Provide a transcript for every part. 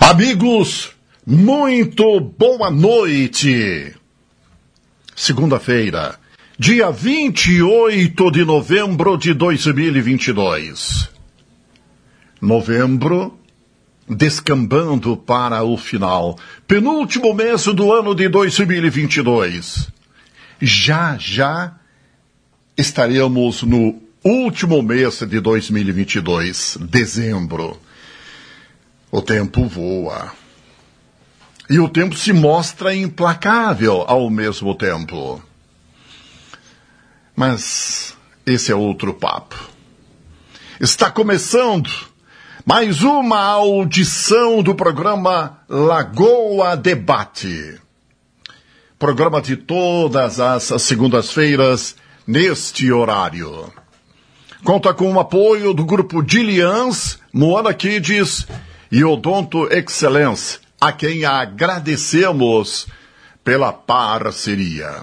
Amigos, muito boa noite. Segunda-feira, dia 28 de novembro de 2022. Novembro descambando para o final. Penúltimo mês do ano de 2022. Já estaremos no último mês de 2022, dezembro. O tempo voa. E o tempo se mostra implacável ao mesmo tempo. Mas esse é outro papo. Está começando mais uma audição do programa Lagoa Debate. Programa de todas as segundas-feiras, neste horário. Conta com o apoio do grupo Dilians, Moana Kids e Odonto Excellence, a quem agradecemos pela parceria.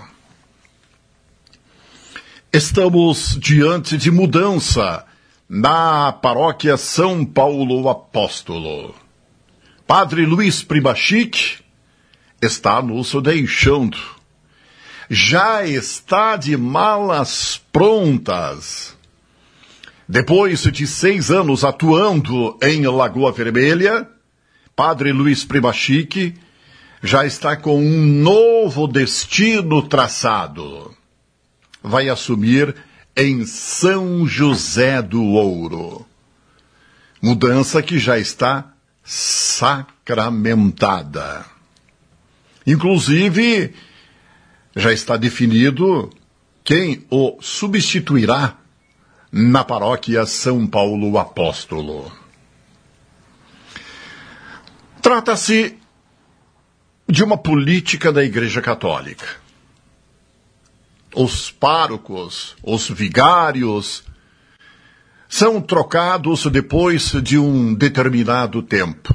Estamos diante de mudança na paróquia São Paulo Apóstolo. Padre Luiz Primachique está nos deixando. Já está de malas prontas. Depois de 6 anos atuando em Lagoa Vermelha, Padre Luiz Primachique já está com um novo destino traçado. Vai assumir em São José do Ouro. Mudança que já está sacramentada. Inclusive, já está definido quem o substituirá na paróquia São Paulo Apóstolo. Trata-se de uma política da Igreja Católica. Os párocos, os vigários, são trocados depois de um determinado tempo.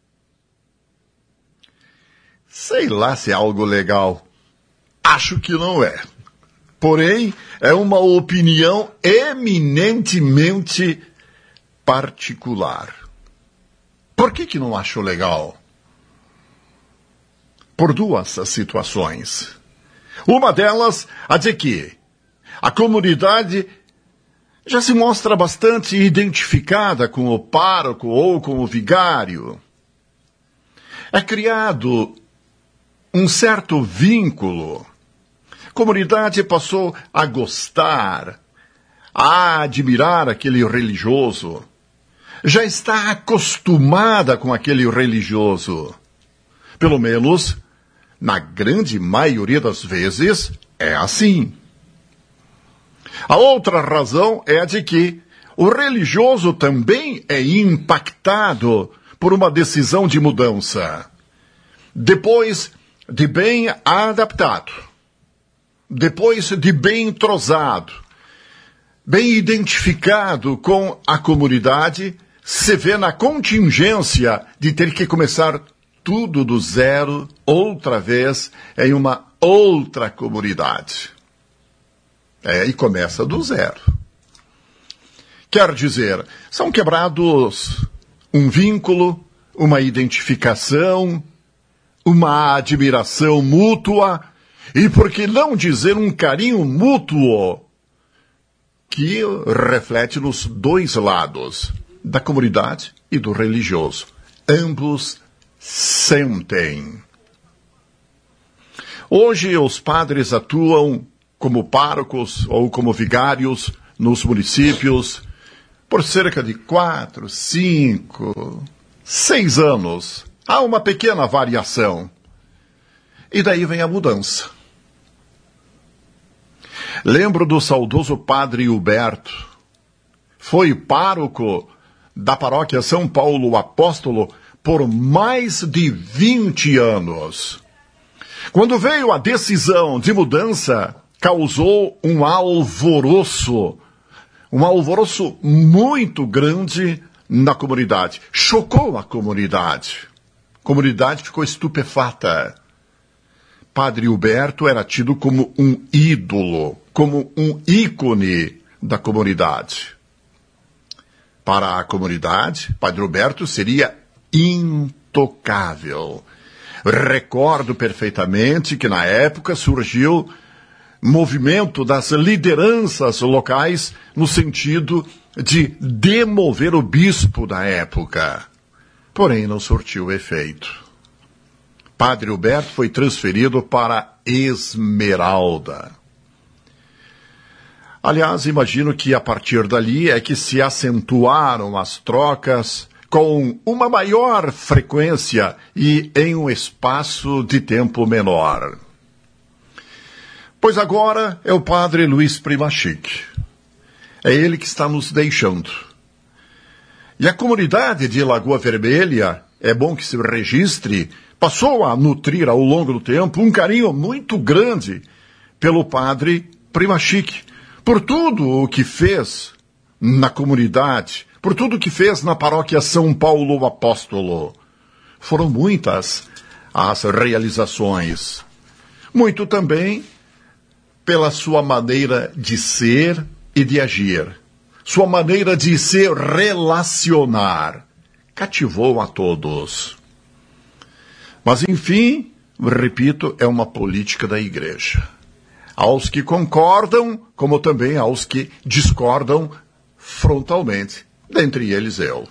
Sei lá se é algo legal. Acho que não é. Porém, é uma opinião eminentemente particular. Por que não acho legal? Por 2 situações. Uma delas, a de que a comunidade já se mostra bastante identificada com o pároco ou com o vigário. É criado um certo vínculo. A comunidade passou a gostar, a admirar aquele religioso. Já está acostumada com aquele religioso. Pelo menos, na grande maioria das vezes, é assim. A outra razão é a de que o religioso também é impactado por uma decisão de mudança. Depois de bem adaptado, depois de bem entrosado, bem identificado com a comunidade, se vê na contingência de ter que começar tudo do zero, outra vez, em uma outra comunidade. E começa do zero. Quer dizer, são quebrados um vínculo, uma identificação, uma admiração mútua, e por que não dizer um carinho mútuo, que reflete nos 2 lados, da comunidade e do religioso. Ambos sentem. Hoje os padres atuam como párocos ou como vigários nos municípios por cerca de 4, 5, 6 anos. Há uma pequena variação. E daí vem a mudança. Lembro do saudoso padre Huberto. Foi pároco da paróquia São Paulo Apóstolo por mais de 20 anos. Quando veio a decisão de mudança, causou um alvoroço muito grande na comunidade. Chocou a comunidade. A comunidade ficou estupefata. Padre Huberto era tido como um ídolo, como um ícone da comunidade. Para a comunidade, Padre Huberto seria intocável. Recordo perfeitamente que na época surgiu movimento das lideranças locais no sentido de demover o bispo da época. Porém, não surtiu efeito. Padre Huberto foi transferido para Esmeralda. Aliás, imagino que a partir dali é que se acentuaram as trocas com uma maior frequência e em um espaço de tempo menor. Pois agora é o padre Luiz Primachic. É ele que está nos deixando. E a comunidade de Lagoa Vermelha, é bom que se registre, passou a nutrir ao longo do tempo um carinho muito grande pelo padre Primachic, por tudo o que fez na comunidade, por tudo o que fez na paróquia São Paulo Apóstolo. Foram muitas as realizações. Muito também pela sua maneira de ser e de agir. Sua maneira de se relacionar. Cativou a todos. Mas, enfim, repito, é uma política da Igreja. Aos que concordam, como também aos que discordam frontalmente, dentre eles eu.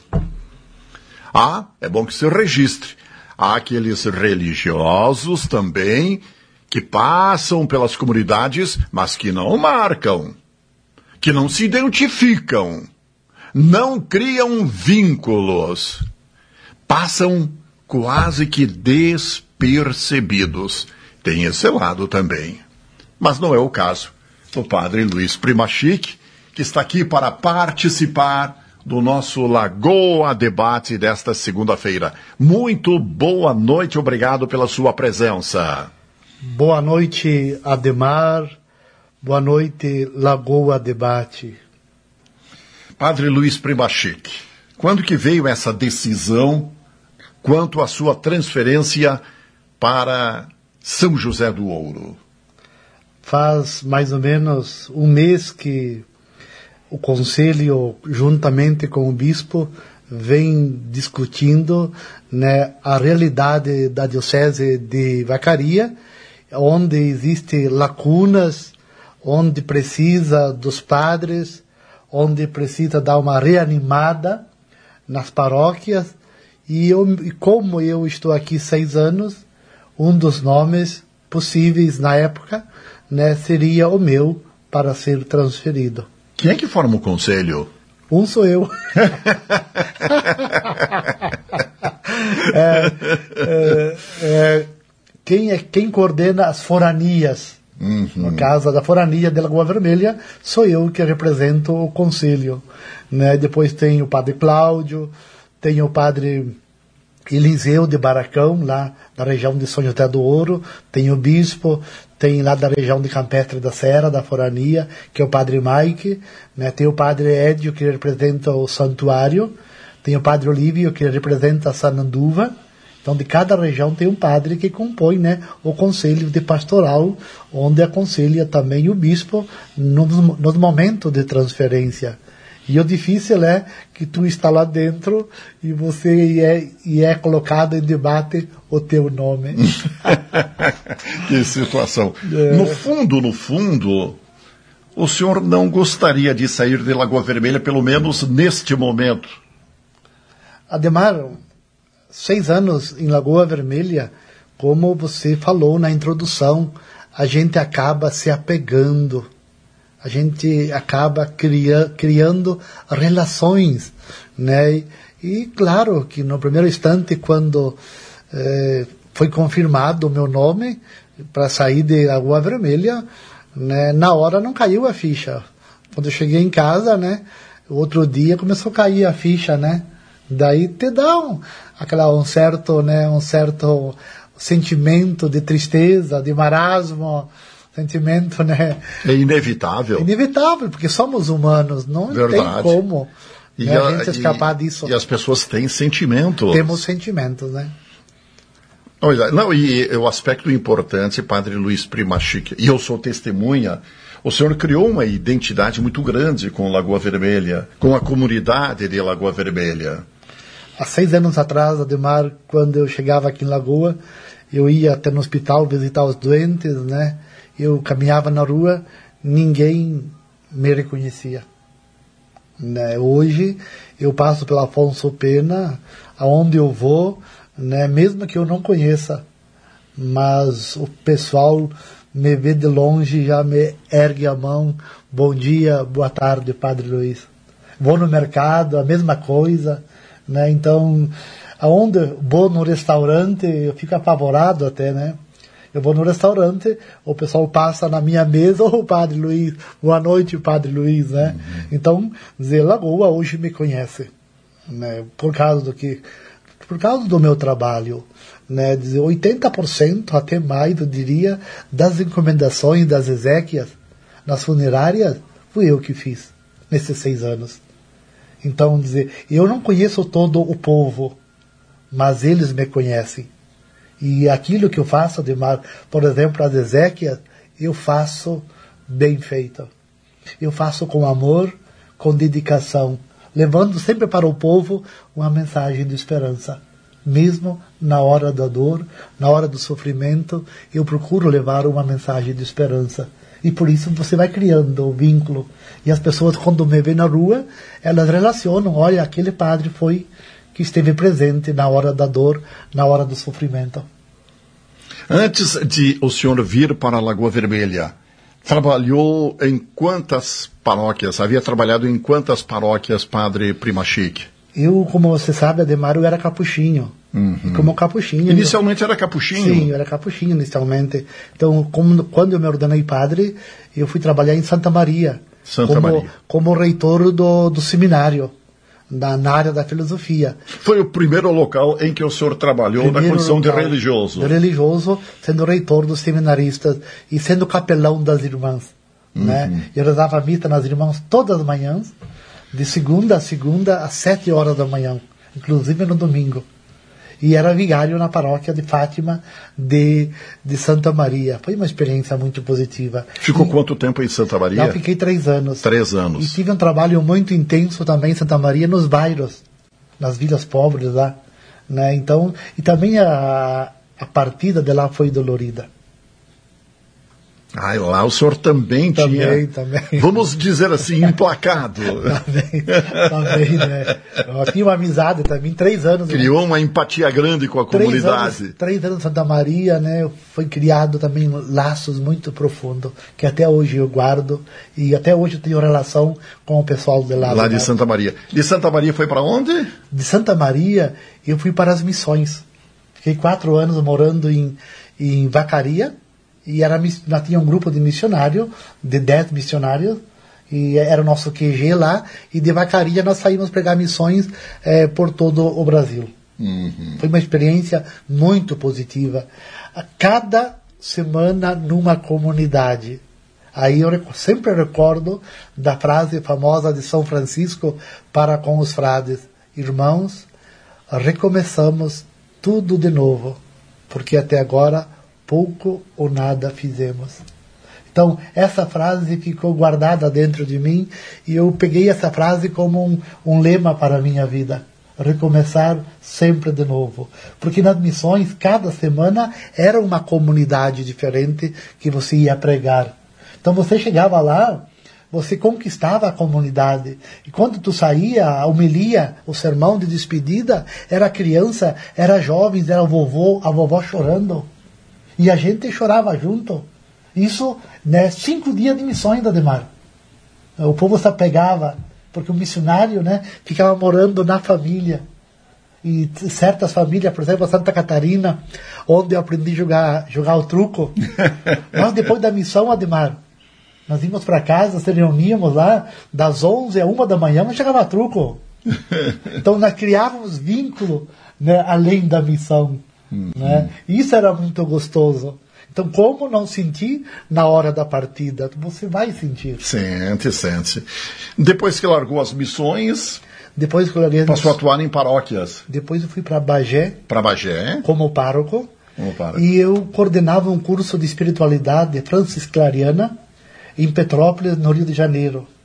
É bom que se registre. Há aqueles religiosos também que passam pelas comunidades, mas que não marcam, que não se identificam, não criam vínculos, passam quase que despercebidos. Tem esse lado também. Mas não é o caso do padre Luiz Primachic, que está aqui para participar do nosso Lagoa Debate desta segunda-feira. Muito boa noite, obrigado pela sua presença. Boa noite, Ademar. Boa noite, Lagoa Debate. Padre Luiz Primachic, quando que veio essa decisão quanto à sua transferência para São José do Ouro? Faz mais ou menos um mês que o Conselho, juntamente com o Bispo, vem discutindo, né, a realidade da Diocese de Vacaria, onde existem lacunas, onde precisa dos padres, onde precisa dar uma reanimada nas paróquias. E como eu estou aqui 6 anos, um dos nomes possíveis na época, né, seria o meu para ser transferido. Quem é que forma o conselho? Um sou eu. Quem coordena as foranias. No caso da forania de Lagoa Vermelha, sou eu que represento o conselho. Né? Depois tem o padre Cláudio, tem o padre Eliseu de Baracão, lá da região de São José do Ouro, tem o bispo, tem lá da região de Campestre da Serra, da forania, que é o padre Mike, né? Tem o padre Edio, que representa o santuário, tem o padre Olívio, que representa a Sananduva. Então, de cada região tem um padre que compõe, né, o conselho de pastoral, onde aconselha também o bispo nos momentos de transferência. E o difícil é que tu está lá dentro e você é colocado em debate o teu nome. Que situação. No fundo, o senhor não gostaria de sair de Lagoa Vermelha, pelo menos neste momento? Ademar, 6 anos em Lagoa Vermelha, como você falou na introdução, a gente acaba se apegando, a gente acaba criando relações, né? E claro que no primeiro instante, quando foi confirmado o meu nome para sair de Lagoa Vermelha, né, na hora não caiu a ficha. Quando eu cheguei em casa, né, outro dia começou a cair a ficha, né? Daí te dá um certo sentimento de tristeza, de marasmo, sentimento, né? É inevitável. É inevitável, porque somos humanos, não tem como, né, a gente escapar disso. E as pessoas têm sentimentos. Temos sentimentos, né? Não, e o aspecto importante, padre Luiz Primachic, e eu sou testemunha, o senhor criou uma identidade muito grande com Lagoa Vermelha, com a comunidade de Lagoa Vermelha. Há 6 anos atrás, Ademar, quando eu chegava aqui em Lagoa, eu ia até no hospital visitar os doentes, né? Eu caminhava na rua, ninguém me reconhecia. Né? Hoje, eu passo pela Afonso Pena, aonde eu vou, né? Mesmo que eu não conheça, mas o pessoal me vê de longe, já me ergue a mão, bom dia, boa tarde, Padre Luiz. Vou no mercado, a mesma coisa, né? Então, aonde vou no restaurante, eu fico apavorado até, né? Eu vou no restaurante, o pessoal passa na minha mesa, Padre Luiz, boa noite, Padre Luiz, né? Então, dizer, Lagoa hoje me conhece, né? Por causa do meu trabalho, né? Dizer, 80%, até mais, eu diria, das encomendações das exéquias nas funerárias, fui eu que fiz, nesses 6 anos. Então, dizer, eu não conheço todo o povo, mas eles me conhecem. E aquilo que eu faço, Ademar, por exemplo, as exéquias, eu faço bem feito. Eu faço com amor, com dedicação, levando sempre para o povo uma mensagem de esperança. Mesmo na hora da dor, na hora do sofrimento, eu procuro levar uma mensagem de esperança. E por isso você vai criando o vínculo. E as pessoas, quando me veem na rua, elas relacionam, olha, aquele padre foi que esteve presente na hora da dor, na hora do sofrimento. Antes de o senhor vir para a Lagoa Vermelha, trabalhou em quantas paróquias? Havia trabalhado em quantas paróquias, Padre Primachique? Eu, como você sabe, Ademar, eu era capuchinho. E como capuchinho... Inicialmente era capuchinho? Sim, eu era capuchinho inicialmente. Então, quando eu me ordenei padre, eu fui trabalhar em Santa Maria. Como reitor do seminário, na área da filosofia. Foi o primeiro local em que o senhor trabalhou na condição de religioso? De religioso, sendo reitor dos seminaristas e sendo capelão das irmãs. Né? Eu rezava a missa nas irmãs todas as manhãs, de segunda a segunda, às 7 horas da manhã, inclusive no domingo. E era vigário na paróquia de Fátima de Santa Maria. Foi uma experiência muito positiva. Ficou quanto tempo em Santa Maria? Eu fiquei 3 anos. 3 anos. E tive um trabalho muito intenso também em Santa Maria, nos bairros, nas vilas pobres lá. Né? Então, e também a partida de lá foi dolorida. Ah, lá o senhor também tinha, vamos dizer assim, emplacado. também, né? Eu tinha uma amizade também, 3 anos. Criou uma empatia grande com a comunidade. 3 anos em Santa Maria, né? Foi criado também laços muito profundos, que até hoje eu guardo, e até hoje eu tenho relação com o pessoal de lá. Lá de Santa Maria. De Santa Maria foi para onde? De Santa Maria, eu fui para as missões. Fiquei 4 anos morando em Vacaria, e nós tinha um grupo de missionários, de 10 missionários, e era o nosso QG lá, e de Vacaria nós saímos pregar missões por todo o Brasil. Foi uma experiência muito positiva. Cada semana numa comunidade. Aí eu sempre recordo da frase famosa de São Francisco para com os frades: irmãos, recomeçamos tudo de novo, porque até agora pouco ou nada fizemos. Então, essa frase ficou guardada dentro de mim, e eu peguei essa frase como um lema para a minha vida. Recomeçar sempre de novo. Porque nas missões, cada semana, era uma comunidade diferente que você ia pregar. Então, você chegava lá, você conquistava a comunidade. E quando tu saía, a homilia, o sermão de despedida, era criança, era jovens, era a vovó chorando. E a gente chorava junto. Isso, né, 5 dias de missões, Ademar. O povo se apegava, porque o missionário, né, ficava morando na família. E certas famílias, por exemplo, Santa Catarina, onde eu aprendi a jogar o truco. Nós, depois da missão, Ademar, nós íamos para casa, se reuníamos lá, das 11 a 1 da manhã, mas chegava truco. Então, nós criávamos vínculo, né, além da missão. Né? Isso era muito gostoso. Então, como não sentir na hora da partida? Você vai sentir. Sente. Depois que largou as missões, passou a atuar em paróquias. Depois eu fui para Bagé. Como pároco. E eu coordenava um curso de espiritualidade francisclariana em Petrópolis, no Rio de Janeiro.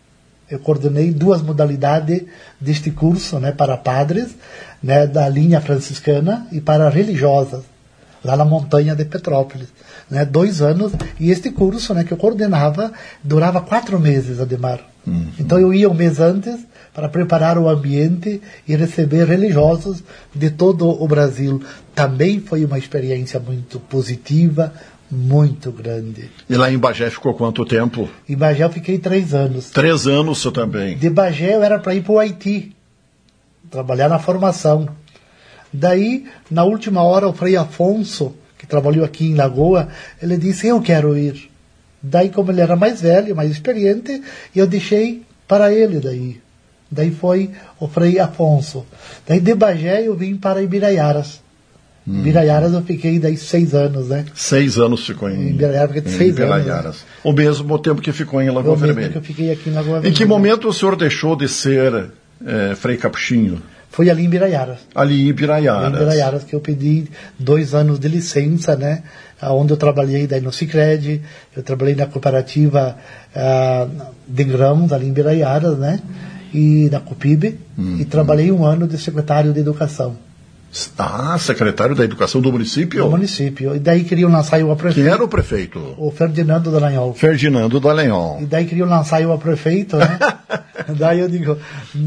Eu coordenei 2 modalidades deste curso, né, para padres, né, da linha franciscana e para religiosas, lá na montanha de Petrópolis, né, 2 anos, e este curso, né, que eu coordenava durava 4 meses, Ademar. Então eu ia um mês antes para preparar o ambiente e receber religiosos de todo o Brasil. Também foi uma experiência muito positiva, muito grande. E lá em Bagé ficou quanto tempo? Em Bagé eu fiquei 3 anos. 3 anos eu também. De Bagé eu era para ir para o Haiti, trabalhar na formação. Daí, na última hora, o Frei Afonso, que trabalhou aqui em Lagoa, ele disse, eu quero ir. Daí, como ele era mais velho, mais experiente, eu deixei para ele daí. Daí foi o Frei Afonso. Daí de Bagé eu vim para Ibiraiaras. Ibiraiaras eu fiquei daí 6 anos, né? 6 anos ficou em Ibiraiaras, fiquei 6 anos. Né? O mesmo tempo que ficou em Lagoa Vermelha. Que eu fiquei aqui em Lagoa Vermelha. Em que momento o senhor deixou de ser Frei Capuchinho? Foi ali em Ibiraiaras. Ali em Ibiraiaras. Em Ibiraiaras que eu pedi 2 anos de licença, né? Onde eu trabalhei daí no Sicredi, eu trabalhei na cooperativa de grãos ali em Ibiraiaras, né? E na Copib, e trabalhei 1 ano de secretário de Educação. Ah, secretário da Educação do município? Do município. E daí queriam lançar eu a prefeito. Quem era o prefeito? O Ferdinando Dallagnol. Ferdinando Dallagnol. E daí queriam lançar eu a prefeito, né? Daí eu digo,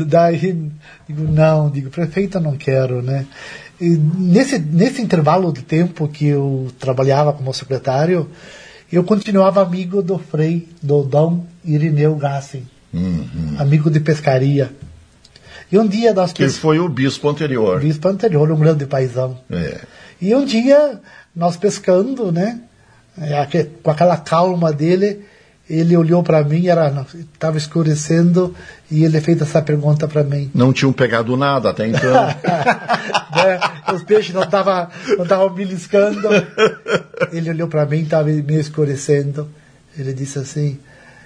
não, prefeito eu não quero, né? E nesse intervalo de tempo que eu trabalhava como secretário, eu continuava amigo do Frei, do Dom Irineu Gassin, amigo de pescaria. E um dia nós... Que foi o bispo anterior. O bispo anterior, um grande paizão. É. E um dia, nós pescando, né? Com aquela calma dele, ele olhou para mim, estava escurecendo, e ele fez essa pergunta para mim. Não tinham pegado nada até então. Né? Os peixes não estavam beliscando. Ele olhou para mim, estava meio escurecendo. Ele disse assim,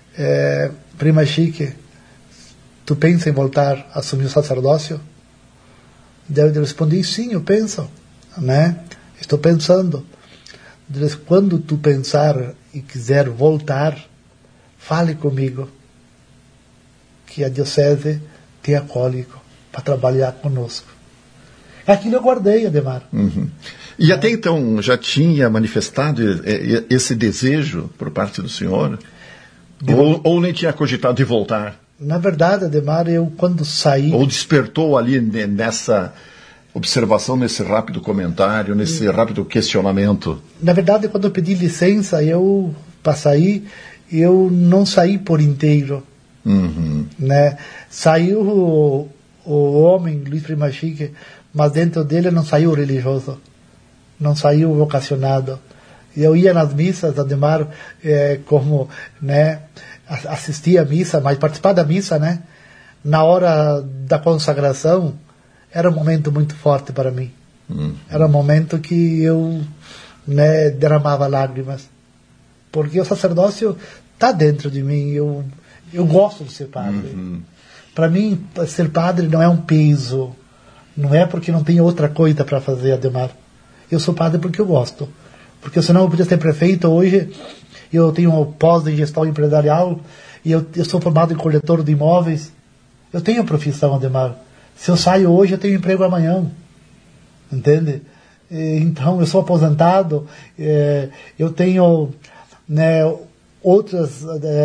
Prima Chique, tu pensa em voltar a assumir o sacerdócio? Daí eu respondi, sim, eu penso, né? Estou pensando. Quando tu pensar e quiser voltar, fale comigo, que a diocese te acolhe para trabalhar conosco. Aquilo eu guardei, Ademar. E até então já tinha manifestado esse desejo por parte do senhor? Ou nem tinha cogitado de voltar? Na verdade, Ademar, eu quando saí... Ou despertou ali nessa observação, nesse rápido comentário, nesse rápido questionamento? Na verdade, quando eu pedi licença para sair, eu não saí por inteiro. Né? Saiu o homem, Luiz Prima Chique, mas dentro dele não saiu o religioso, não saiu o vocacionado. Eu ia nas missas, Ademar, como, né, assistir à missa, mas participar da missa, né, na hora da consagração, era um momento muito forte para mim. Era um momento que eu, né, derramava lágrimas, porque o sacerdócio está dentro de mim. Eu gosto de ser padre. Para mim, ser padre não é um peso, não é porque não tem outra coisa para fazer, Ademar. Eu sou padre porque eu gosto. Porque senão eu podia ser prefeito hoje. Eu tenho um pós em gestão empresarial e eu sou formado em corretor de imóveis. Eu tenho profissão, Ademar. Se eu saio hoje, eu tenho emprego amanhã. Entende? Então, eu sou aposentado. Eu tenho, né, outras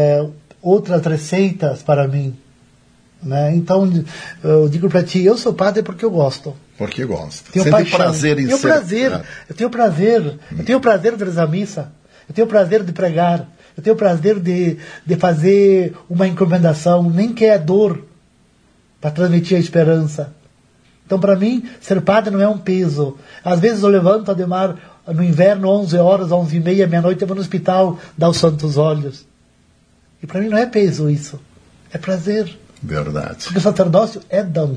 receitas para mim. Né? Então, eu digo para ti, eu sou padre porque eu gosto. Porque gosta. Tenho paixão. Prazer em tenho ser... prazer. Eu tenho prazer. Eu tenho prazer de rezar a missa. Eu tenho prazer de pregar. Eu tenho prazer de fazer uma encomendação, nem que é dor, para transmitir a esperança. Então, para mim, ser padre não é um peso. Às vezes eu levanto, Ademar, no inverno, 11 horas, 11h30, meia-noite, eu vou no hospital dar os santos olhos. E para mim não é peso isso. É prazer. Verdade. Porque o sacerdócio é dom.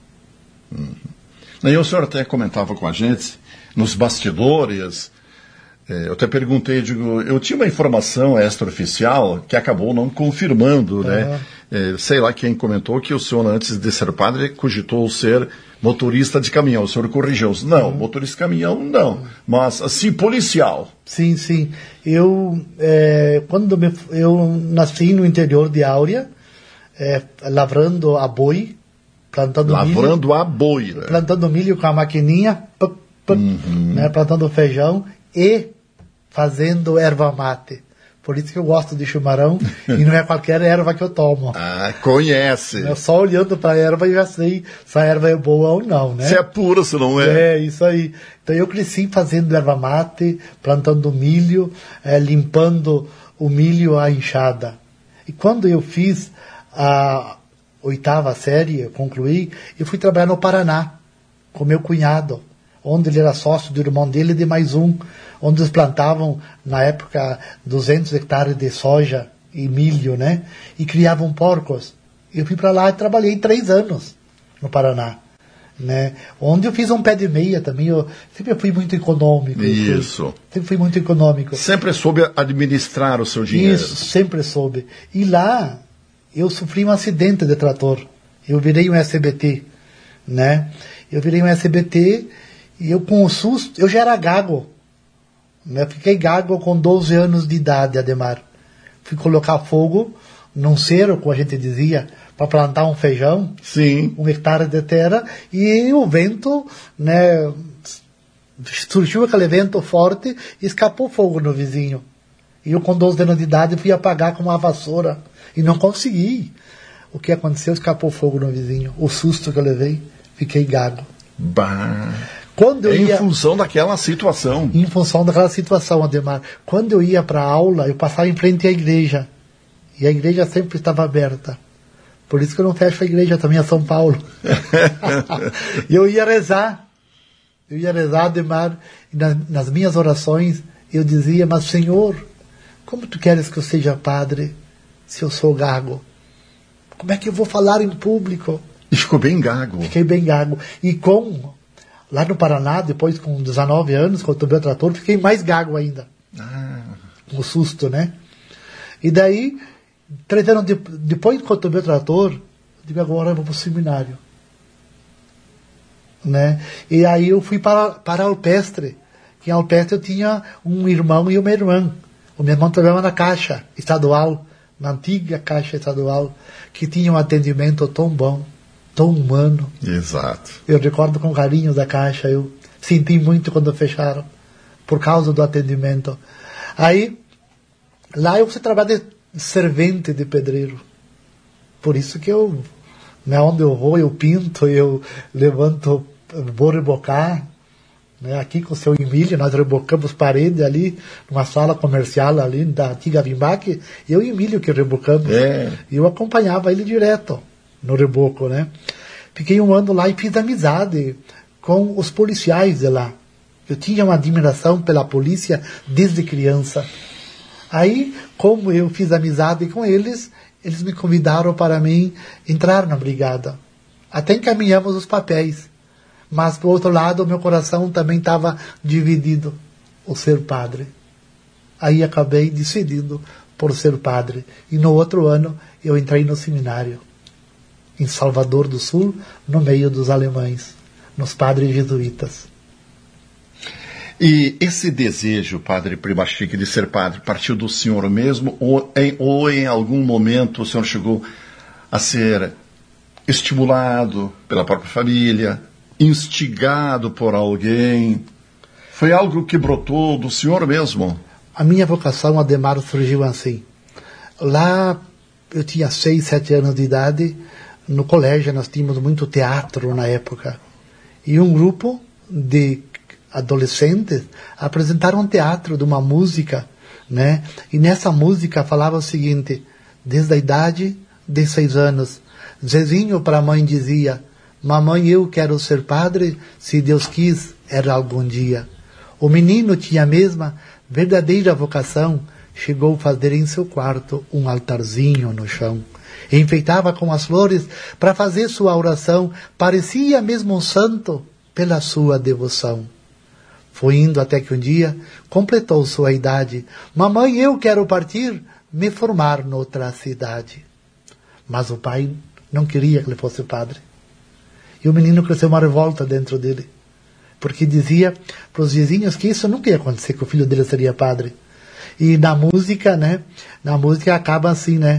E o senhor até comentava com a gente, nos bastidores, eu até perguntei, eu tinha uma informação extraoficial que acabou não confirmando, né? Sei lá quem comentou que o senhor, antes de ser padre, cogitou ser motorista de caminhão. O senhor corrigiu. Não, motorista de caminhão não, mas assim, policial. Sim, sim. Quando eu nasci no interior de Áurea, lavrando a boi, plantando milho, plantando milho com a maquininha, né, plantando feijão e fazendo erva mate. Por isso que eu gosto de chimarrão e não é qualquer erva que eu tomo. Ah, conhece. Eu só olhando para a erva eu já sei se a erva é boa ou não, né? Se é pura, se não é. É, isso aí. Então eu cresci fazendo erva mate, plantando milho, limpando o milho à enxada. E quando eu fiz a 8ª série, eu concluí, eu fui trabalhar no Paraná com meu cunhado, onde ele era sócio do irmão dele e de mais um, onde eles plantavam, na época, 200 hectares de soja e milho, né? E criavam porcos. Eu fui para lá e trabalhei 3 anos no Paraná, né? Onde eu fiz um pé de meia também. Eu sempre fui muito econômico. Isso. Sempre fui muito econômico. Sempre soube administrar o seu dinheiro. Isso, sempre soube. E lá, eu sofri um acidente de trator. Eu virei um SBT, né? Eu virei um SBT e eu, com o susto, eu já era gago. Eu fiquei gago com 12 anos de idade, Ademar. Fui colocar fogo num cerco, como a gente dizia, para plantar um feijão. Sim. 1 hectare de terra. E o vento, né, surgiu aquele vento forte e escapou fogo no vizinho. E eu, com 12 anos de idade, fui apagar com uma vassoura. E não consegui. O que aconteceu? Escapou fogo no vizinho. O susto que eu levei, fiquei gago. Bah. Em função daquela situação. Em função daquela situação, Ademar. Quando eu ia para a aula, eu passava em frente à igreja. E a igreja sempre estava aberta. Por isso que eu não fecho a igreja também a São Paulo. E eu ia rezar. Ademar. E nas minhas orações, eu dizia, mas Senhor, como tu queres que eu seja padre se eu sou gago? Como é que eu vou falar em público? E ficou bem gago. Fiquei bem gago. E lá no Paraná, depois com 19 anos, quando eu tomei o trator, fiquei mais gago ainda. Com o susto, né? E daí, 3 anos depois que eu tomei o trator, eu digo, agora eu vou para o seminário. Né? E aí eu fui para a Alpestre. Que em Alpestre eu tinha um irmão e uma irmã. O meu irmão trabalhava na Caixa Estadual, na antiga Caixa Estadual, que tinha um atendimento tão bom, tão humano. Exato. Eu recordo com carinho da Caixa, eu senti muito quando fecharam, por causa do atendimento. Aí, lá eu fui trabalhar de servente de pedreiro. Por isso que eu, né, onde eu vou, eu pinto, eu levanto, vou rebocar. Né, aqui com o seu Emílio, nós rebocamos parede ali, numa sala comercial ali da antiga Vimbac, eu e Emílio que rebocamos. E eu acompanhava ele direto no reboco, né? Fiquei 1 ano lá e fiz amizade com os policiais de lá. Eu tinha uma admiração pela polícia desde criança. Aí, como eu fiz amizade com eles, eles me convidaram para mim entrar na brigada. Até encaminhamos os papéis. Mas, por outro lado, o meu coração também estava dividido, o ser padre. Aí acabei decidindo por ser padre. E no outro ano, eu entrei no seminário, em Salvador do Sul, no meio dos alemães, nos padres jesuítas. E esse desejo, padre Primachique, de ser padre, partiu do senhor mesmo, ou em algum momento o senhor chegou a ser estimulado pela própria família, instigado por alguém? Foi algo que brotou do senhor mesmo? A minha vocação, Ademar, surgiu assim. Lá eu tinha 6, 7 anos de idade. No colégio nós tínhamos muito teatro na época. E um grupo de adolescentes apresentaram um teatro de uma música, né? E nessa música falava o seguinte: desde a idade de 6 anos, Zezinho para a mãe dizia: mamãe, eu quero ser padre, se Deus quis, era algum dia. O menino tinha a mesma verdadeira vocação, chegou a fazer em seu quarto um altarzinho no chão. Enfeitava com as flores para fazer sua oração, parecia mesmo um santo pela sua devoção. Foi indo até que um dia completou sua idade. Mamãe, eu quero partir, me formar noutra cidade. Mas o pai não queria que ele fosse padre. E o menino cresceu uma revolta dentro dele, porque dizia para os vizinhos que isso nunca ia acontecer, que o filho dele seria padre. E na música, né? Na música acaba assim, né?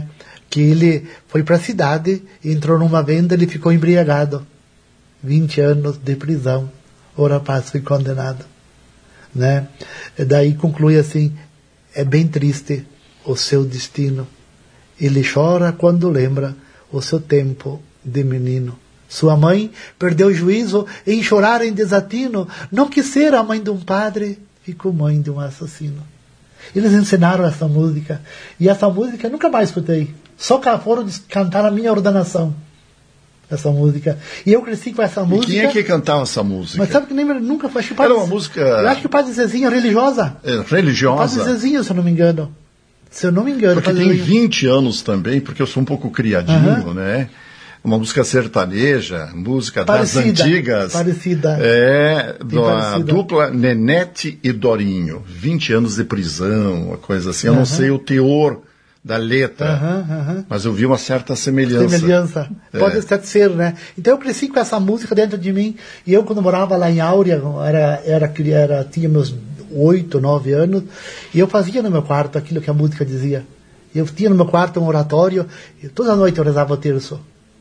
que ele foi para a cidade, entrou numa venda, ele ficou embriagado. 20 anos de prisão. O rapaz foi condenado. Né? E daí conclui assim, é bem triste o seu destino. Ele chora quando lembra o seu tempo de menino. Sua mãe perdeu o juízo em chorar em desatino. Não quis ser a mãe de um padre, ficou mãe de um assassino. Eles ensinaram essa música. E essa música eu nunca mais escutei. Só foram cantar na minha ordenação. Essa música. E eu cresci com essa música. E quem é que cantava essa música? Mas sabe que nem nunca foi. Era uma música. Eu acho que o Padre Zezinho é religiosa. É, religiosa? O Padre Zezinho, se eu não me engano. Se eu não me engano. Porque tem 20 anos também, porque eu sou um pouco criadinho, né? Uma música sertaneja, música parecida, das antigas. Parecida. É, da dupla Nenete e Dorinho. 20 anos de prisão, uma coisa assim. Eu não sei o teor da letra, mas eu vi uma certa semelhança. Pode até ser, né? Então eu cresci com essa música dentro de mim, e eu quando morava lá em Áurea, tinha meus 8, 9 anos, e eu fazia no meu quarto aquilo que a música dizia. Eu tinha no meu quarto um oratório, e toda noite eu rezava o terço.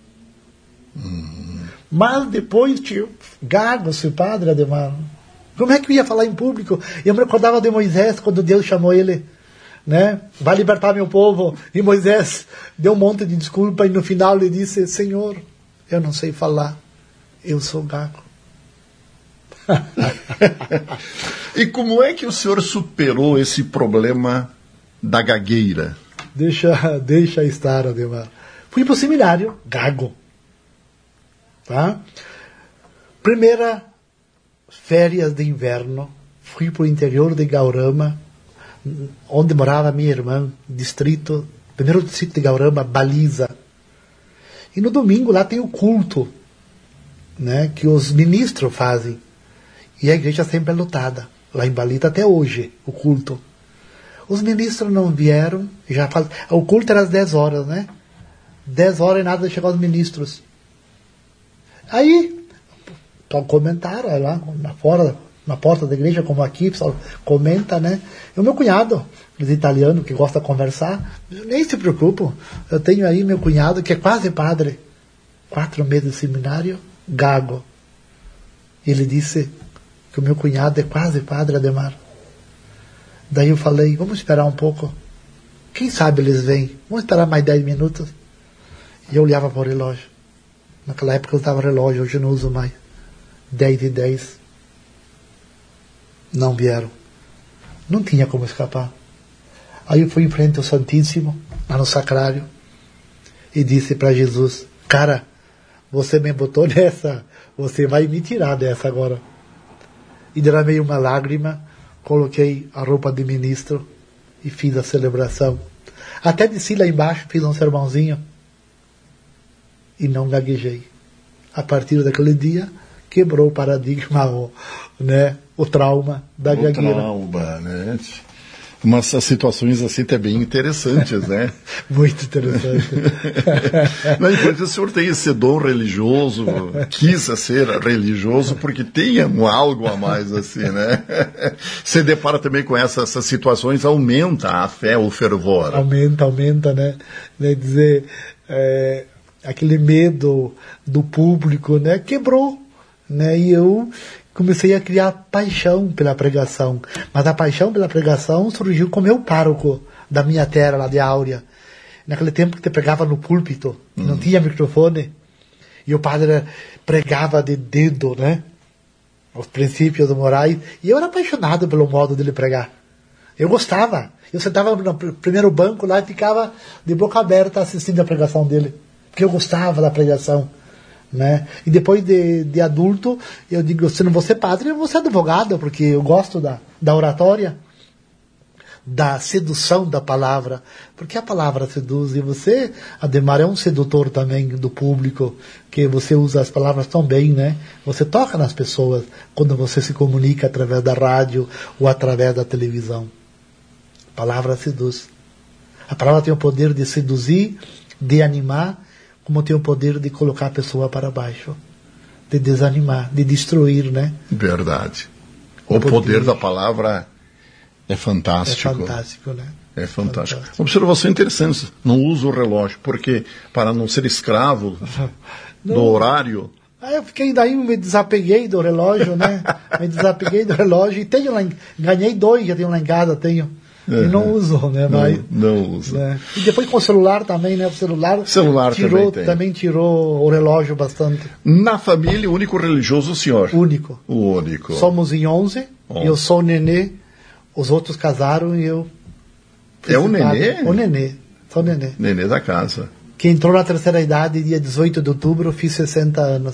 Mas depois, gago, seu padre, Ademar, como é que eu ia falar em público? Eu me recordava de Moisés, quando Deus chamou ele, né? Vai libertar meu povo. E Moisés deu um monte de desculpa e no final ele disse, Senhor, eu não sei falar, eu sou gago. E como é que o senhor superou esse problema da gagueira? Deixa estar, Ademar. Fui para o seminário, gago. Tá? Primeira férias de inverno, fui para o interior de Gaurama, onde morava minha irmã, primeiro distrito de Gaurama, Baliza. E no domingo lá tem o culto, né, que os ministros fazem. E a igreja sempre é lotada, lá em Baliza até hoje, o culto. Os ministros não vieram, o culto era às 10 horas, né? 10 horas e nada de chegar os ministros. Aí, comentaram lá, na porta da igreja, como aqui, pessoal comenta, né? E o meu cunhado, eles italiano, que gosta de conversar, nem se preocupam. Eu tenho aí meu cunhado, que é quase padre, 4 meses de seminário, gago. Ele disse que o meu cunhado é quase padre, Ademar. Daí eu falei, vamos esperar um pouco. Quem sabe eles vêm. Vamos esperar mais 10 minutos. E eu olhava para o relógio. Naquela época eu usava relógio, hoje eu não uso mais. 10:10. Não vieram. Não tinha como escapar. Aí eu fui em frente ao Santíssimo, lá no Sacrário, e disse para Jesus, cara, você me botou nessa, você vai me tirar dessa agora. E derramei uma lágrima, coloquei a roupa de ministro e fiz a celebração. Até desci lá embaixo, fiz um sermãozinho e não gaguejei. A partir daquele dia, quebrou o paradigma, né? O trauma da gagueira. O trauma, né? Umas situações assim até bem interessantes, né? Muito interessante. Não, enquanto o senhor tem esse dom religioso, quis ser religioso, porque tem algo a mais assim, né? Você depara também com essas situações, aumenta a fé, o fervor. Aumenta, né? Quer dizer, aquele medo do público, né? Quebrou, né? E eu comecei a criar paixão pela pregação. Mas a paixão pela pregação surgiu com o meu pároco da minha terra, lá de Áurea. Naquele tempo que te pregava no púlpito, não tinha microfone, e o padre pregava de dedo, né? Os princípios morais. E eu era apaixonado pelo modo dele pregar. Eu gostava. Eu sentava no primeiro banco lá e ficava de boca aberta assistindo a pregação dele. Porque eu gostava da pregação. Né? E depois de adulto, eu digo, se não vou ser padre, eu vou ser advogado, porque eu gosto da oratória, da sedução da palavra, porque a palavra seduz, e você, Ademar, é um sedutor também do público, que você usa as palavras tão bem, né? Você toca nas pessoas quando você se comunica através da rádio ou através da televisão. A palavra seduz. A palavra tem o poder de seduzir, de animar, como tem o poder de colocar a pessoa para baixo, de desanimar, de destruir, né? Verdade. O poder da palavra É fantástico. É fantástico, né? É fantástico. Uma observação interessante, não uso o relógio, porque para não ser escravo do horário... Eu fiquei daí, me desapeguei do relógio, né? Me desapeguei do relógio e tenho lá, ganhei 2, já tenho lá em casa, tenho. E não uso, né? Não uso. Né? E depois com o celular também, né? O celular também tirou o relógio bastante. Na família, o único religioso, o senhor? Único. O único. Somos em 11. Eu sou o nenê, os outros casaram e eu... É o nenê? O nenê, só o nenê. Nenê da casa. Que entrou na terceira idade, dia 18 de outubro, fiz 60 anos.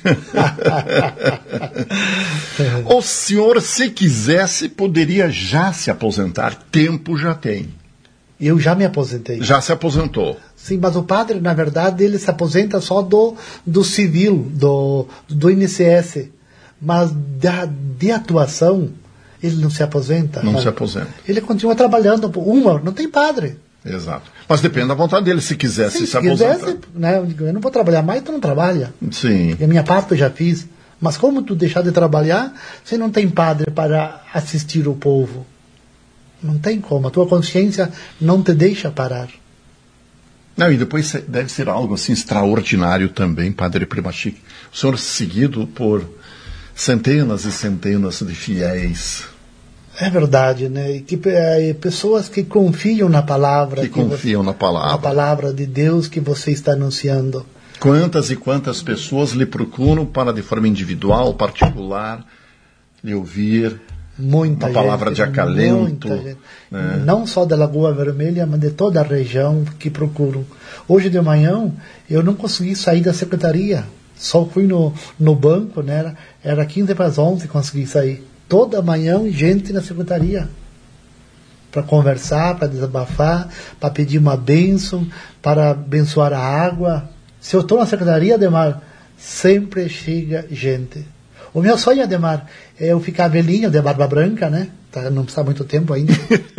O senhor, se quisesse, poderia já se aposentar. Tempo já tem. Eu já me aposentei. Já se aposentou. Sim, mas o padre, na verdade, ele se aposenta só do civil, do INSS. Mas de atuação, ele não se aposenta. Não se aposenta. Ele continua trabalhando. Não tem padre. Exato. Mas depende da vontade dele, se quisesse Sim, se aposentar. Quisesse, né, eu não vou trabalhar mais, tu não trabalha. Sim. Porque a minha parte eu já fiz. Mas como tu deixar de trabalhar, você não tem padre para assistir o povo. Não tem como. A tua consciência não te deixa parar. Não, e depois deve ser algo assim extraordinário também, Padre Primachique. O senhor seguido por centenas e centenas de fiéis. É verdade, né? Pessoas que confiam na palavra. Na palavra de Deus que você está anunciando. Quantas e quantas pessoas lhe procuram para, de forma individual, particular, lhe ouvir muita uma palavra de acalento. Né? Não só da Lagoa Vermelha, mas de toda a região que procuram. Hoje de manhã, eu não consegui sair da secretaria. Só fui no banco, né? Era 15 para as 11 consegui sair. Toda manhã, gente na secretaria. Para conversar, para desabafar, para pedir uma bênção, para abençoar a água. Se eu estou na secretaria, Ademar, sempre chega gente. O meu sonho, Ademar, é eu ficar velhinho, de barba branca, né? Não precisa muito tempo ainda.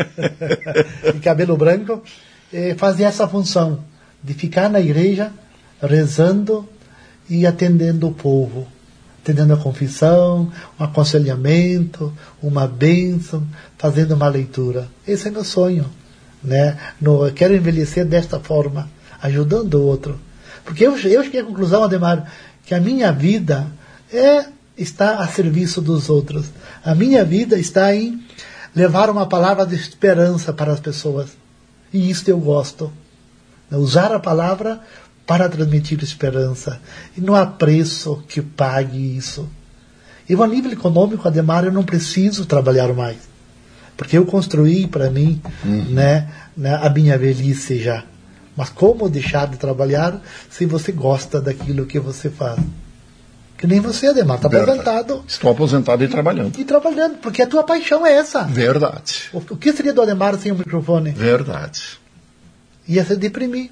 De cabelo branco. Fazer essa função de ficar na igreja, rezando e atendendo o povo. Atendendo a confissão, um aconselhamento, uma bênção, fazendo uma leitura. Esse é meu sonho. Né? Eu quero envelhecer desta forma, ajudando o outro. Porque eu cheguei à conclusão, Ademar, que a minha vida está a serviço dos outros. A minha vida está em levar uma palavra de esperança para as pessoas. E isso eu gosto. Usar a palavra para transmitir esperança. E não há preço que pague isso. E a nível econômico, Ademar, eu não preciso trabalhar mais. Porque eu construí para mim né, a minha velhice já. Mas como deixar de trabalhar se você gosta daquilo que você faz? Que nem você, Ademar, está aposentado. Estou aposentado e trabalhando. E trabalhando, porque a tua paixão é essa. Verdade. O que seria do Ademar sem o microfone? Verdade. Ia se deprimir.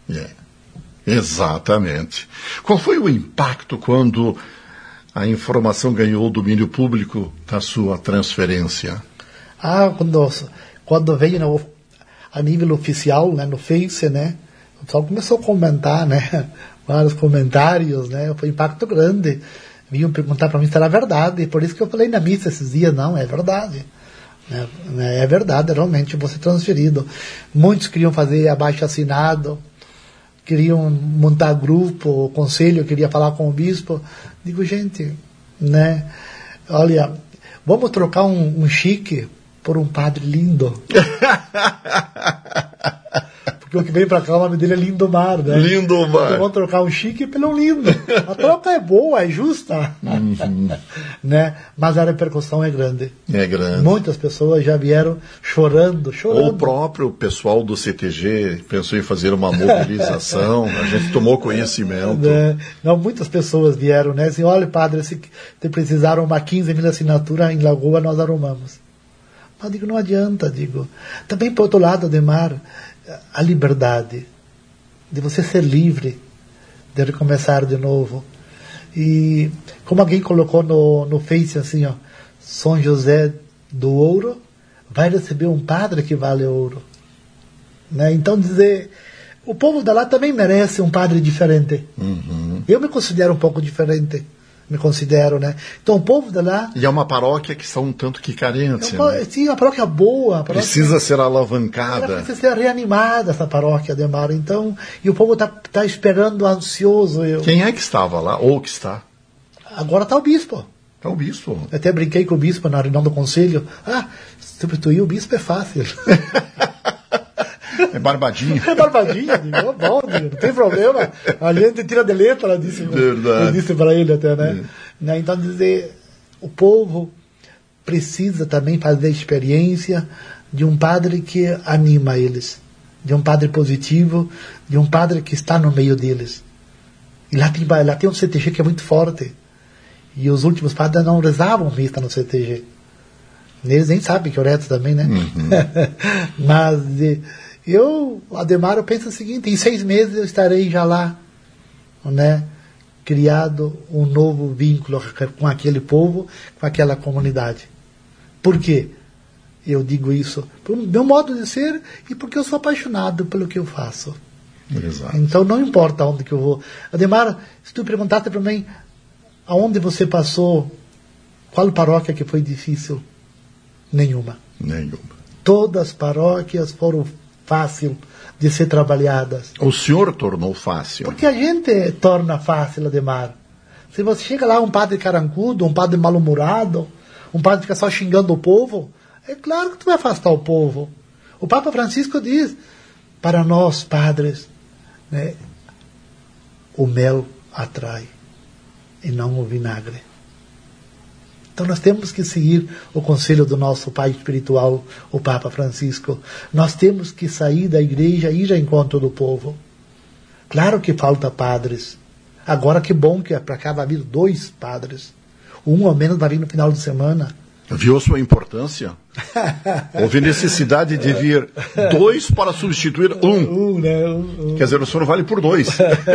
Exatamente. Qual foi o impacto quando a informação ganhou o domínio público da sua transferência? Quando veio a nível oficial, né, no Face, né, o pessoal começou a comentar, né, vários comentários, né, foi um impacto grande. Vinham perguntar para mim se era verdade, por isso que eu falei na missa esses dias, não, é verdade. É verdade, realmente, eu vou ser transferido. Muitos queriam fazer abaixo-assinado, queriam montar grupo, o conselho queria falar com o bispo. Digo, gente, né, olha, vamos trocar um chique por um padre lindo. Porque o que vem pra cá, o nome dele é Lindomar, né? Lindomar. Então vamos trocar um chique pelo lindo. A troca é boa, é justa. Né? Mas a repercussão é grande. É grande. Muitas pessoas já vieram chorando. O próprio pessoal do CTG pensou em fazer uma mobilização, a gente tomou conhecimento. Não, muitas pessoas vieram, né? Assim, olha, padre, se precisaram uma 15 mil assinaturas em Lagoa, nós arrumamos. Mas digo, não adianta, digo. Também, por outro lado, Ademar, a liberdade de você ser livre, de recomeçar de novo. E como alguém colocou no Face assim, ó, São José do Ouro vai receber um padre que vale ouro. Né? Então dizer, o povo da lá também merece um padre diferente. Eu me considero um pouco diferente. me considero, né? Então o povo de lá... E é uma paróquia que está um tanto que carente, né? Sim, uma paróquia boa. Precisa ser alavancada. Ela precisa ser reanimada, essa paróquia, Ademar. Então, e o povo tá esperando, ansioso. Quem é que estava lá, ou que está? Agora está o bispo. É o bispo. Eu até brinquei com o bispo na reunião do conselho. Substituir o bispo é fácil. É barbadinha. É barbadinha, digo, bom, não tem problema. A gente tira de letra, eu disse para ele até, né? Então, dizer, o povo precisa também fazer a experiência de um padre que anima eles, de um padre positivo, de um padre que está no meio deles. E lá tem um CTG que é muito forte. E os últimos padres não rezavam missa no CTG. Eles nem sabem que eu rezo também, né? Mas Ademar, eu penso o seguinte: em 6 meses eu estarei já lá, né? Criado um novo vínculo com aquele povo, com aquela comunidade. Por quê? Eu digo isso pelo meu modo de ser e porque eu sou apaixonado pelo que eu faço. Exato. Então não importa onde que eu vou. Ademar, se tu perguntasse para mim aonde você passou, qual paróquia que foi difícil? Nenhuma. Todas as paróquias foram fáceis de ser trabalhadas. O senhor tornou fácil. Porque a gente torna fácil, Ademar. Se você chega lá, um padre carancudo, um padre mal-humorado, um padre que fica só xingando o povo, é claro que tu vai afastar o povo. O Papa Francisco diz, para nós, padres, né, o mel atrai e não o vinagre. Então nós temos que seguir o conselho do nosso pai espiritual, o Papa Francisco. Nós temos que sair da igreja e ir ao encontro do povo. Claro que falta padres. Agora que bom que para cá vai vir 2 padres. Um ao menos vai vir no final de semana. Viu a sua importância? Houve necessidade de vir 2 para substituir um. Quer dizer, o senhor vale por 2.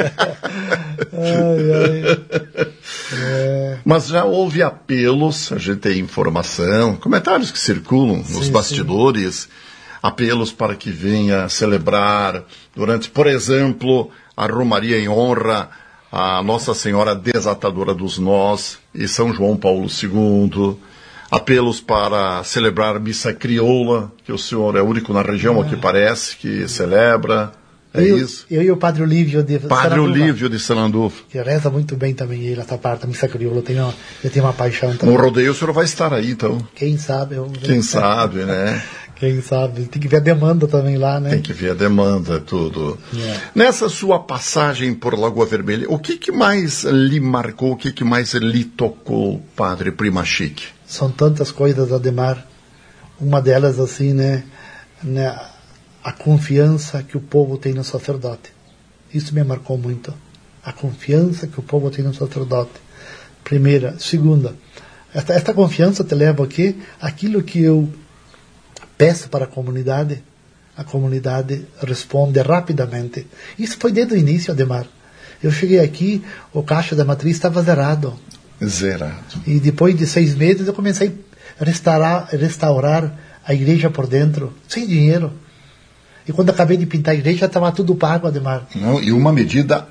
Mas já houve apelos, a gente tem informação, comentários que circulam nos bastidores, apelos para que venha celebrar durante, por exemplo, a Romaria em honra a Nossa Senhora Desatadora dos Nós e São João Paulo II, apelos para celebrar missa crioula, que o senhor é o único na região, ao que parece, que celebra. Isso? Eu e o Padre Olívio de Sanandufo. Que reza muito bem também ele, essa parte da missa crioula. Eu tenho uma paixão também. No rodeio o senhor vai estar aí, então. Quem sabe? Quem sabe, né? Quem sabe? Tem que ver a demanda também lá, né? Tem que ver a demanda, tudo. Nessa sua passagem por Lagoa Vermelha, o que mais lhe marcou, o que mais lhe tocou, Padre Prima Chique? São tantas coisas, Ademar. Uma delas, assim, né? A confiança que o povo tem no sacerdote. Isso me marcou muito. A confiança que o povo tem no sacerdote. Primeira. Segunda, esta confiança te leva aqui, aquilo que eu peço para a comunidade responde rapidamente. Isso foi desde o início, Ademar. Eu cheguei aqui, o caixa da matriz estava zerado. E depois de 6 meses eu comecei a restaurar a igreja por dentro, sem dinheiro. E quando acabei de pintar a igreja, estava tudo pago, Ademar. Não, e uma medida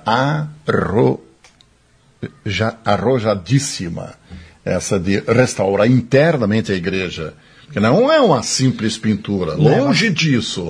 arrojadíssima, essa de restaurar internamente a igreja. Porque não é uma simples pintura. Longe disso.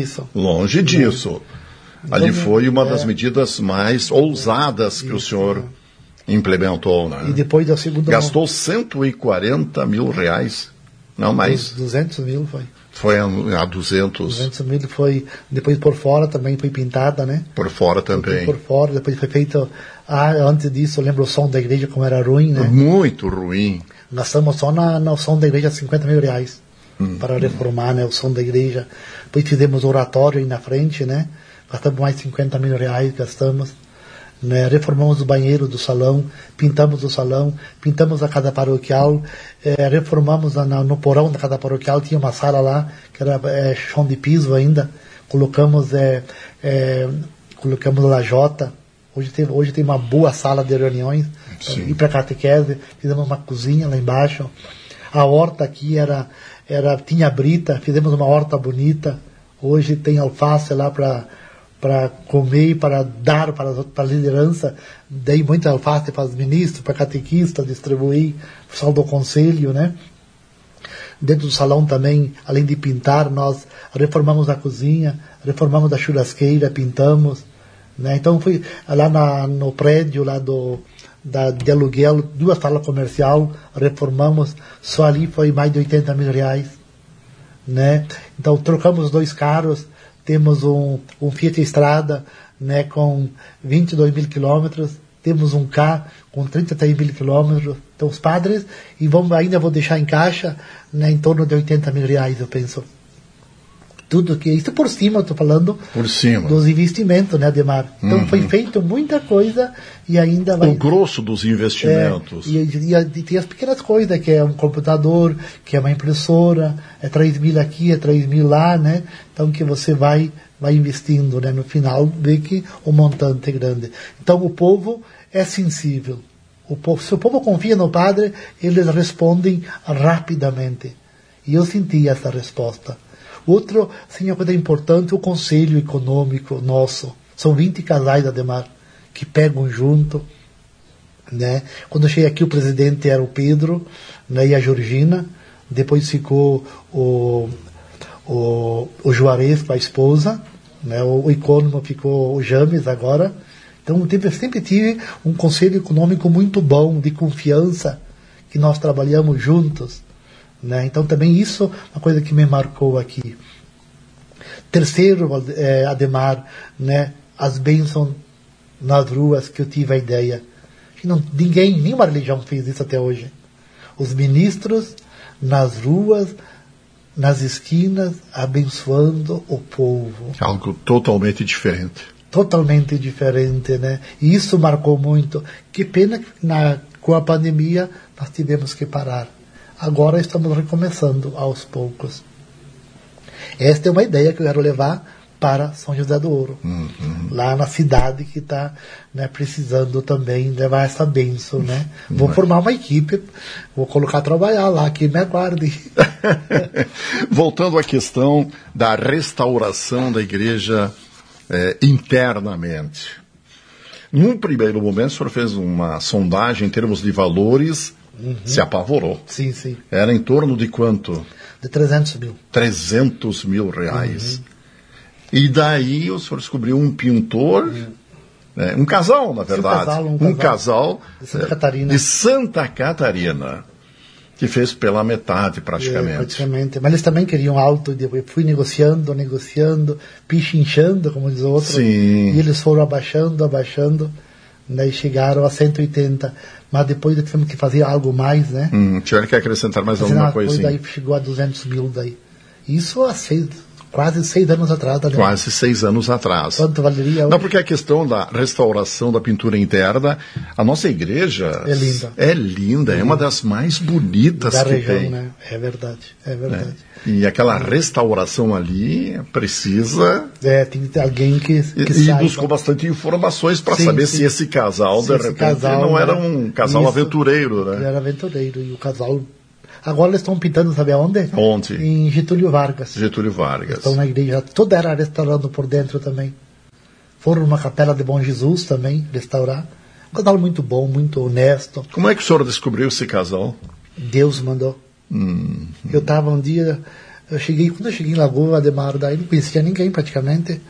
Ali foi uma das medidas mais ousadas que o senhor implementou. Né? E depois da segunda... Gastou 140 mil reais. Não mais. 200 mil foi. Foi a 200. 200 mil foi, depois por fora também foi pintada, né? Por fora também. Por fora, depois foi feito, antes disso eu lembro o som da igreja como era ruim, né? Muito ruim. Gastamos só no som da igreja 50 mil reais para reformar, né, o som da igreja. Depois fizemos oratório aí na frente, né? Gastamos mais 50 mil reais, né? Reformamos o banheiro do salão, pintamos o salão, pintamos a casa paroquial, reformamos no porão da casa paroquial, tinha uma sala lá que era chão de piso ainda, colocamos lajota. Hoje tem uma boa sala de reuniões, ir para catequese, fizemos uma cozinha lá embaixo. A horta aqui tinha brita, fizemos uma horta bonita. Hoje tem alface lá para para comer, para dar para a liderança. Dei muita alface para os ministros, para catequistas, distribuí para o pessoal do conselho, né? Dentro do salão também, além de pintar, nós reformamos a cozinha, reformamos a churrasqueira, pintamos, né? Então fui lá no prédio lá de aluguel, 2 salas comercial, reformamos, só ali foi mais de R$80 mil, né? Então trocamos 2 carros, temos um Fiat Strada, né, com 22 mil quilômetros, temos um K com 33 mil quilômetros. Então os padres, e ainda vou deixar em caixa, né, em torno de R$80 mil, eu penso. Tudo que isso por cima, eu estou falando por cima dos investimentos, né, Ademar? Então foi feito muita coisa e ainda vai... O grosso dos investimentos. E tem as pequenas coisas, que é um computador, que é uma impressora, é 3 mil aqui, é 3 mil lá, né? Então que você vai investindo, né? No final vê que o montante é grande. Então o povo é sensível. Se o povo confia no padre, eles respondem rapidamente. E eu senti essa resposta. Outro, sim, uma coisa importante, o conselho econômico nosso. São 20 casais, Ademar, que pegam junto, né? Quando eu cheguei aqui, o presidente era o Pedro, né, e a Georgina. Depois ficou o Juarez com a esposa, né? O econômico ficou o James agora. Então, eu sempre tive um conselho econômico muito bom, de confiança, que nós trabalhamos juntos. Né? Então também isso é uma coisa que me marcou aqui. Terceiro, Ademar, né, as bênçãos nas ruas, que eu tive a ideia. Nenhuma religião fez isso até hoje. Os ministros nas ruas, nas esquinas, abençoando o povo. Algo totalmente diferente. Totalmente diferente, né? E isso marcou muito. Que pena que com a pandemia nós tivemos que parar. Agora estamos recomeçando aos poucos. Esta é uma ideia que eu quero levar para São José do Ouro. Lá na cidade que está, né, precisando também levar essa bênção, né? Vou formar uma equipe, vou colocar a trabalhar lá, que me aguarde. Voltando à questão da restauração da igreja internamente. Num primeiro momento, o senhor fez uma sondagem em termos de valores. Se apavorou. Sim, sim. Era em torno de quanto? De 300 mil. 300 mil reais. E daí o senhor descobriu um pintor, um casal, na verdade. Um casal de Santa Catarina. De Santa Catarina, que fez pela metade praticamente. Praticamente. Mas eles também queriam alto, eu fui negociando, pichinchando, como diz o outro. Sim. E eles foram abaixando. Daí chegaram a 180, mas depois tivemos que fazer algo mais, né? Tiveram que acrescentar mais alguma coisa assim. Daí chegou a 200 mil daí. Isso há quase 6 anos atrás. Né? Quase 6 anos atrás. Quanto valeria? Não, porque a questão da restauração da pintura interna, a nossa igreja é linda, é uma das mais bonitas da que região, tem. Né? É verdade. E aquela restauração ali precisa... tem que ter alguém que E buscou bastante informações para saber se esse casal, de repente, não era um casal aventureiro, né? Ele era aventureiro. E o casal... Agora eles estão pintando, sabe aonde? Onde? Em Getúlio Vargas. Estão na igreja. Toda era restaurando por dentro também. Foram numa capela de Bom Jesus também, restaurar. Um casal muito bom, muito honesto. Como é que o senhor descobriu esse casal? Deus mandou. Eu estava um dia, quando eu cheguei em Lagoa, Ademar, daí não conhecia ninguém praticamente,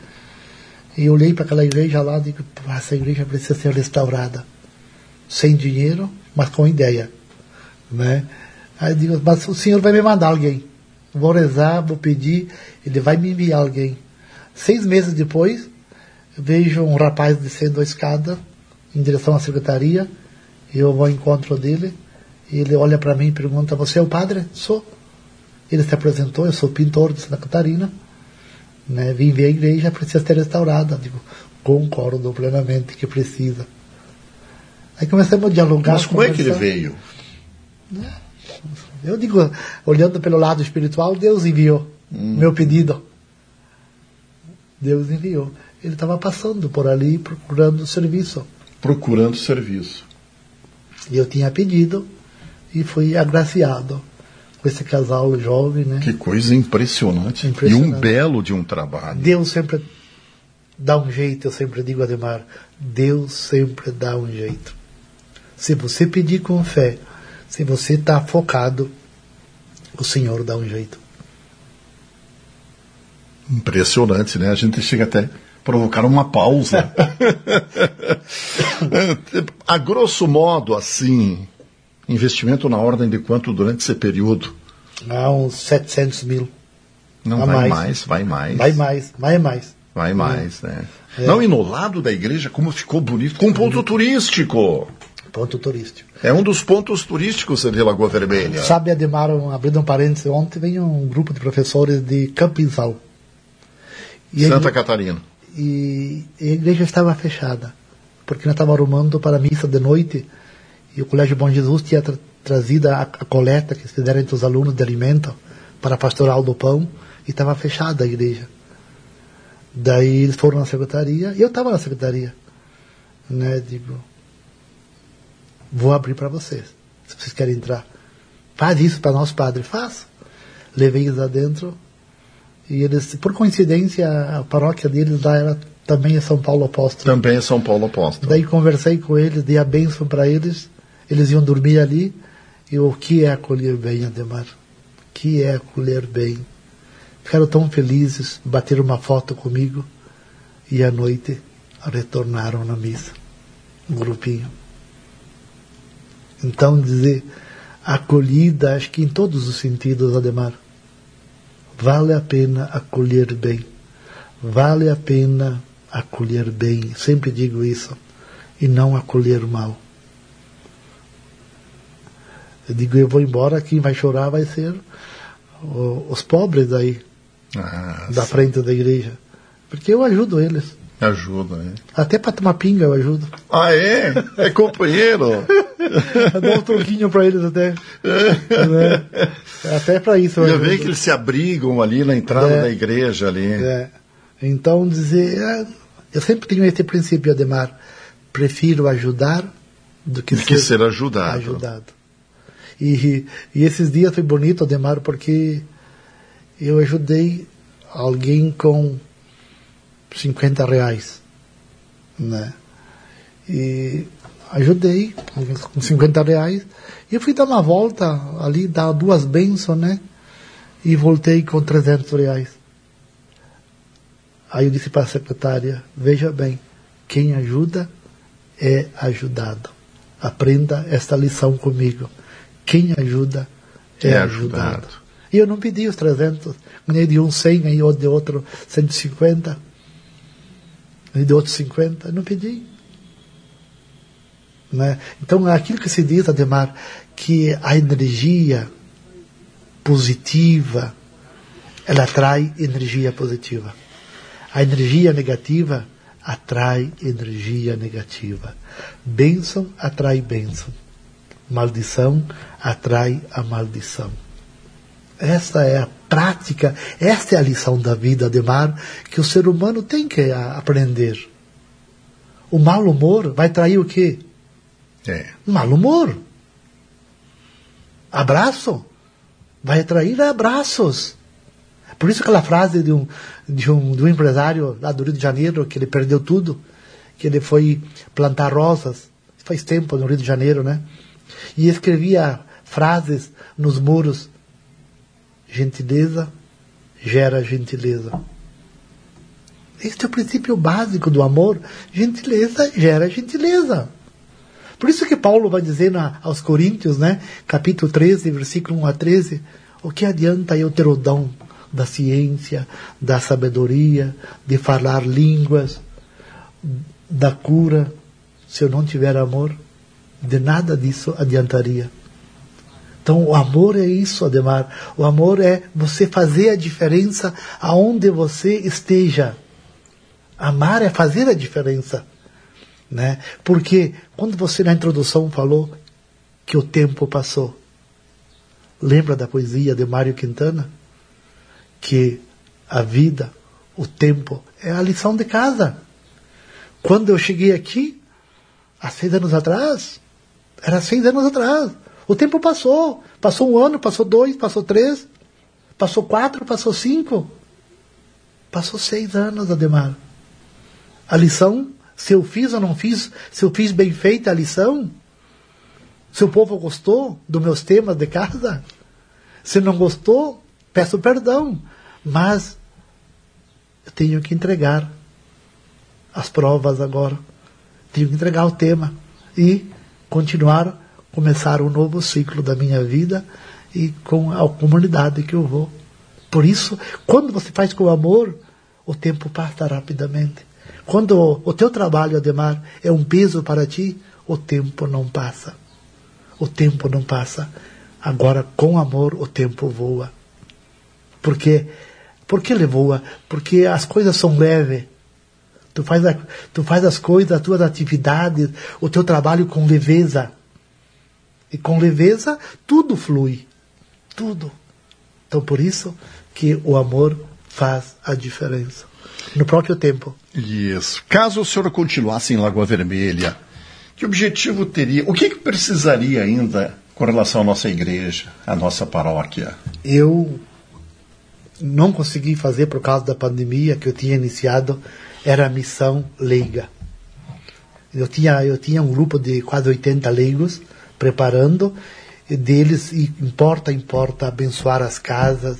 e eu olhei para aquela igreja lá e digo, essa igreja precisa ser restaurada, sem dinheiro, mas com ideia, né? Aí eu digo, mas o senhor vai me mandar alguém, vou rezar, vou pedir, ele vai me enviar alguém. 6 meses depois, vejo um rapaz descendo a escada em direção à secretaria, e eu vou ao encontro dele. Ele olha para mim e pergunta, você é o padre? Sou. Ele se apresentou, eu sou pintor de Santa Catarina, né? Vim ver a igreja, precisa ser restaurada. Digo, concordo plenamente que precisa. Aí começamos a dialogar. Mas como é que ele veio? Eu digo, olhando pelo lado espiritual, Deus enviou meu pedido. Deus enviou. Ele estava passando por ali procurando serviço. E eu tinha pedido e fui agraciado com esse casal jovem, né? Que coisa impressionante. E um belo de um trabalho. Deus sempre dá um jeito, eu sempre digo, Ademar, Deus sempre dá um jeito. Se você pedir com fé, se você está focado, o Senhor dá um jeito. Impressionante, né? A gente chega até a provocar uma pausa. A grosso modo, assim, investimento na ordem de quanto durante esse período? Há uns 700 mil. Não, vai mais. Vai mais. Vai mais, né? Não, e no lado da igreja, como ficou bonito, com um ponto turístico. Ponto turístico. É um dos pontos turísticos de Lagoa Vermelha. Sabe, Ademar, abrindo um parênteses, ontem veio um grupo de professores de Campinsal. Santa Catarina. E a igreja estava fechada, porque nós estávamos arrumando para a missa de noite, e o Colégio Bom Jesus tinha trazido a coleta que se deram entre os alunos de alimento para a pastoral do pão, e estava fechada a igreja. Daí eles foram na secretaria, e eu estava na secretaria, né? Digo, vou abrir para vocês, se vocês querem entrar. Faz isso para nós, padre. Faço. Levei eles lá dentro, e eles, por coincidência, a paróquia deles lá era também em São Paulo Apóstolo. Também é São Paulo Apóstolo. Daí conversei com eles, dei a bênção para eles, eles iam dormir ali, e o que é acolher bem, Ademar? O que é acolher bem? Ficaram tão felizes, bateram uma foto comigo, e à noite retornaram na missa, um grupinho. Então, dizer, acolhida, acho que em todos os sentidos, Ademar, vale a pena acolher bem, vale a pena acolher bem, sempre digo isso, e não acolher mal. Eu digo, eu vou embora, quem vai chorar vai ser os pobres aí, da frente da igreja, porque eu ajudo eles. Ajuda, né? Até para tomar pinga eu ajudo. Ah, é? É companheiro? Eu dou um troquinho para eles até. Né? Até para isso. Eu vejo que eles se abrigam ali na entrada da igreja ali. Então, dizer, eu sempre tenho esse princípio, Ademar, prefiro ajudar do que ser ajudado. E esses dias foi bonito, Ademar, porque eu ajudei alguém com R$50, né? E ajudei com R$50, e eu fui dar uma volta ali, dar 2 bênçãos, né? E voltei com R$300. Aí eu disse para a secretária, veja bem, quem ajuda é ajudado. Aprenda esta lição comigo. Quem ajuda é ajudado. E eu não pedi os 300, ganhei de um 100, ganhei de outro 150. E de outros 50, não pedi. Né? Então, aquilo que se diz, Ademar, que a energia positiva, ela atrai energia positiva. A energia negativa atrai energia negativa. Bênção atrai bênção. Maldição atrai a maldição. Esta é a prática, esta é a lição da vida, Ademar, que o ser humano tem que aprender. O mau humor vai trair o quê? Mau humor. Abraço vai atrair abraços. Por isso aquela frase de um empresário lá do Rio de Janeiro, que ele perdeu tudo, que ele foi plantar rosas, faz tempo no Rio de Janeiro, né? E escrevia frases nos muros: gentileza gera gentileza. Este é o princípio básico do amor. Gentileza gera gentileza. Por isso que Paulo vai dizer aos Coríntios, né, capítulo 13, versículo 1 a 13, o que adianta eu ter o dom da ciência, da sabedoria, de falar línguas, da cura, se eu não tiver amor? De nada disso adiantaria. Então o amor é isso, Ademar. O amor é você fazer a diferença aonde você esteja. Amar é fazer a diferença, né? Porque quando você na introdução falou que o tempo passou, lembra da poesia de Mário Quintana? Que a vida, o tempo, é a lição de casa. Quando eu cheguei aqui, há 6 anos atrás, era 6 anos atrás. O tempo passou. Passou 1 ano, passou 2, passou 3, passou 4, passou 5. Passou 6 anos, Ademar. A lição, se eu fiz ou não fiz, se eu fiz bem feita a lição, se o povo gostou dos meus temas de casa, se não gostou, peço perdão, mas eu tenho que entregar as provas agora, tenho que entregar o tema e começar um novo ciclo da minha vida e com a comunidade que eu vou. Por isso, quando você faz com amor, o tempo passa rapidamente. Quando o teu trabalho, Ademar, é um peso para ti, o tempo não passa. O tempo não passa. Agora, com amor, o tempo voa. Por que ele voa? Porque as coisas são leves. Tu faz as coisas, as tuas atividades, o teu trabalho com leveza. E com leveza, tudo flui. Tudo. Então, por isso que o amor faz a diferença. No próprio tempo. Isso. Caso o senhor continuasse em Lagoa Vermelha, que objetivo teria? O que precisaria ainda com relação à nossa igreja, à nossa paróquia? Eu não consegui fazer por causa da pandemia que eu tinha iniciado, era a missão leiga. Eu tinha um grupo de quase 80 leigos preparando, e deles importa abençoar as casas,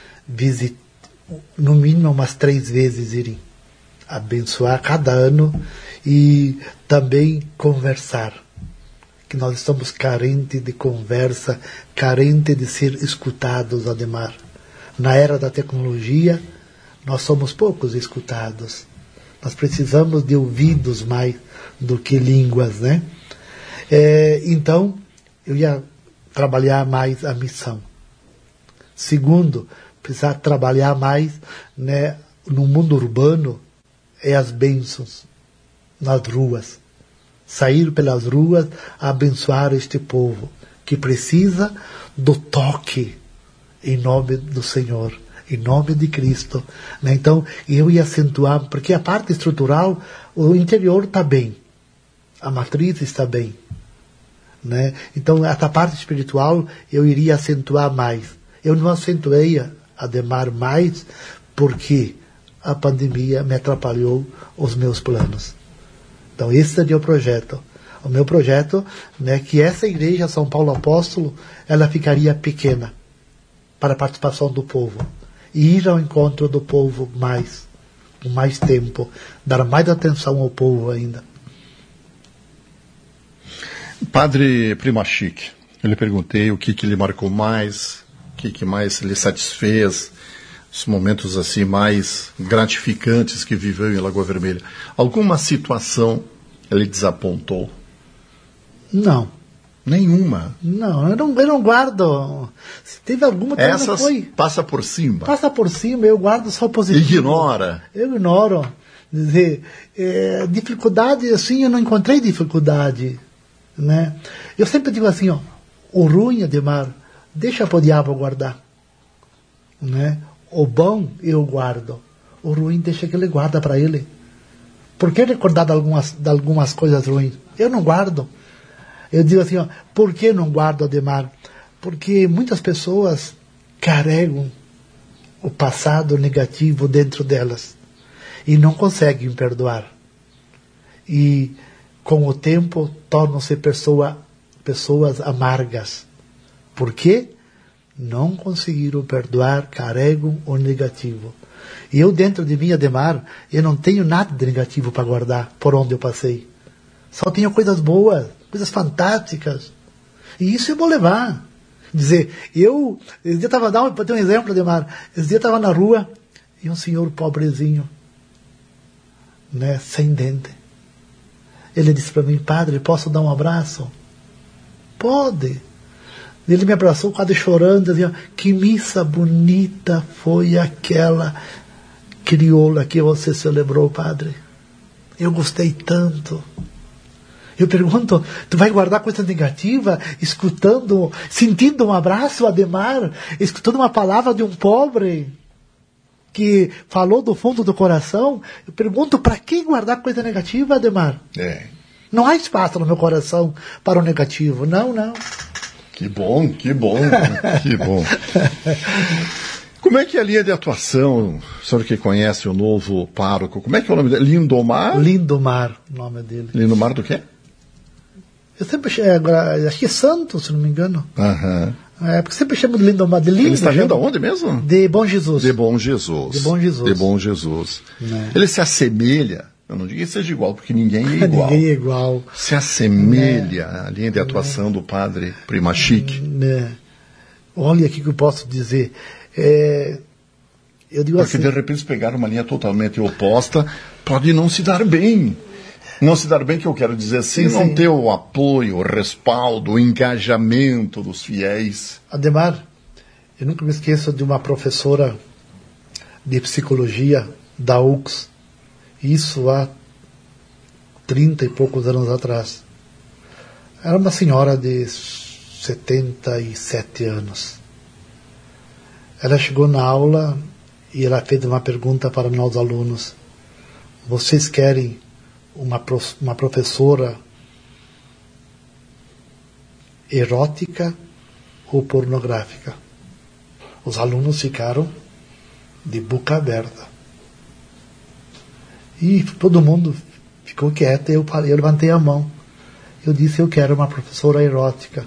no mínimo umas 3 vezes irem abençoar cada ano e também conversar. Que nós estamos carentes de conversa, carentes de ser escutados, Ademar. Na era da tecnologia, nós somos poucos escutados. Nós precisamos de ouvidos mais do que línguas, né? Então, eu ia trabalhar mais a missão. Segundo, precisar trabalhar mais, né, no mundo urbano, as bênçãos nas ruas. Sair pelas ruas a abençoar este povo que precisa do toque em nome do Senhor, em nome de Cristo. Né? Então, eu ia acentuar, porque a parte estrutural, o interior está bem, a matriz está bem. Né? Então, essa parte espiritual eu iria acentuar mais. Eu não acentuei, Ademar, mais porque a pandemia me atrapalhou os meus planos. Então, esse seria o projeto. O meu projeto, né, que essa igreja São Paulo Apóstolo, ela ficaria pequena para a participação do povo. E ir ao encontro do povo mais, com mais tempo, dar mais atenção ao povo ainda. Padre Primachique, eu lhe perguntei o que lhe marcou mais, o que mais lhe satisfez, os momentos assim mais gratificantes que viveu em Lagoa Vermelha. Alguma situação ele desapontou? Não. Nenhuma? Não, eu não guardo. Se teve alguma, essas não foi. Passa por cima? Passa por cima, eu guardo só positivo. Ignora? Eu ignoro. Dizer, dificuldade, assim, eu não encontrei dificuldade. Né? Eu sempre digo assim, ó, o ruim, Ademar, deixa para o diabo guardar. Né? O bom eu guardo, o ruim deixa que ele guarda para ele. Por que recordar de algumas coisas ruins? Eu não guardo. Eu digo assim, ó, por que não guardo, Ademar? Porque muitas pessoas carregam o passado negativo dentro delas e não conseguem perdoar. E com o tempo tornam-se pessoas amargas. Por quê? Não conseguiram perdoar, carregam o negativo. E eu dentro de mim, Ademar, eu não tenho nada de negativo para guardar por onde eu passei. Só tenho coisas boas, coisas fantásticas. E isso eu vou levar. Dizer, esse dia estava, para ter um exemplo, Ademar, esse dia estava na rua e um senhor pobrezinho, né, sem dente. Ele disse para mim, padre, posso dar um abraço? Pode. Ele me abraçou quase chorando, dizia, que missa bonita foi aquela crioula que você celebrou, padre. Eu gostei tanto. Eu pergunto, tu vai guardar coisa negativa, sentindo um abraço, Ademar, escutando uma palavra de um pobre que falou do fundo do coração? Eu pergunto, para que guardar coisa negativa, Ademar? Não há espaço no meu coração para o negativo. Não. Que bom, que bom, que bom. Como é que é a linha de atuação, o senhor que conhece o novo pároco, como é que é o nome dele? Lindomar? Lindomar, o nome dele. Lindomar do quê? Eu sempre chamo, agora, acho que é Santo, se não me engano. Aham. Porque sempre chamo de Lindomar, de Lindo. Ele está vindo aonde mesmo? De Bom Jesus. De Bom Jesus. De Bom Jesus. De Bom Jesus. Ele se assemelha, eu não digo que seja igual, porque ninguém é igual. Ninguém é igual. Se assemelha à linha de atuação do padre Primachique. Olha o que eu posso dizer. Eu digo porque assim, de repente pegar uma linha totalmente oposta pode não se dar bem. Não se dar bem, que eu quero dizer assim, sim, não ter o apoio, o respaldo, o engajamento dos fiéis. Ademar, eu nunca me esqueço de uma professora de psicologia da UX, isso há 30 e poucos anos atrás. Era uma senhora de 77 anos. Ela chegou na aula e ela fez uma pergunta para nós alunos. Vocês querem uma professora erótica ou pornográfica? Os alunos ficaram de boca aberta. E todo mundo ficou quieto. Eu levantei a mão. Eu disse, eu quero uma professora erótica.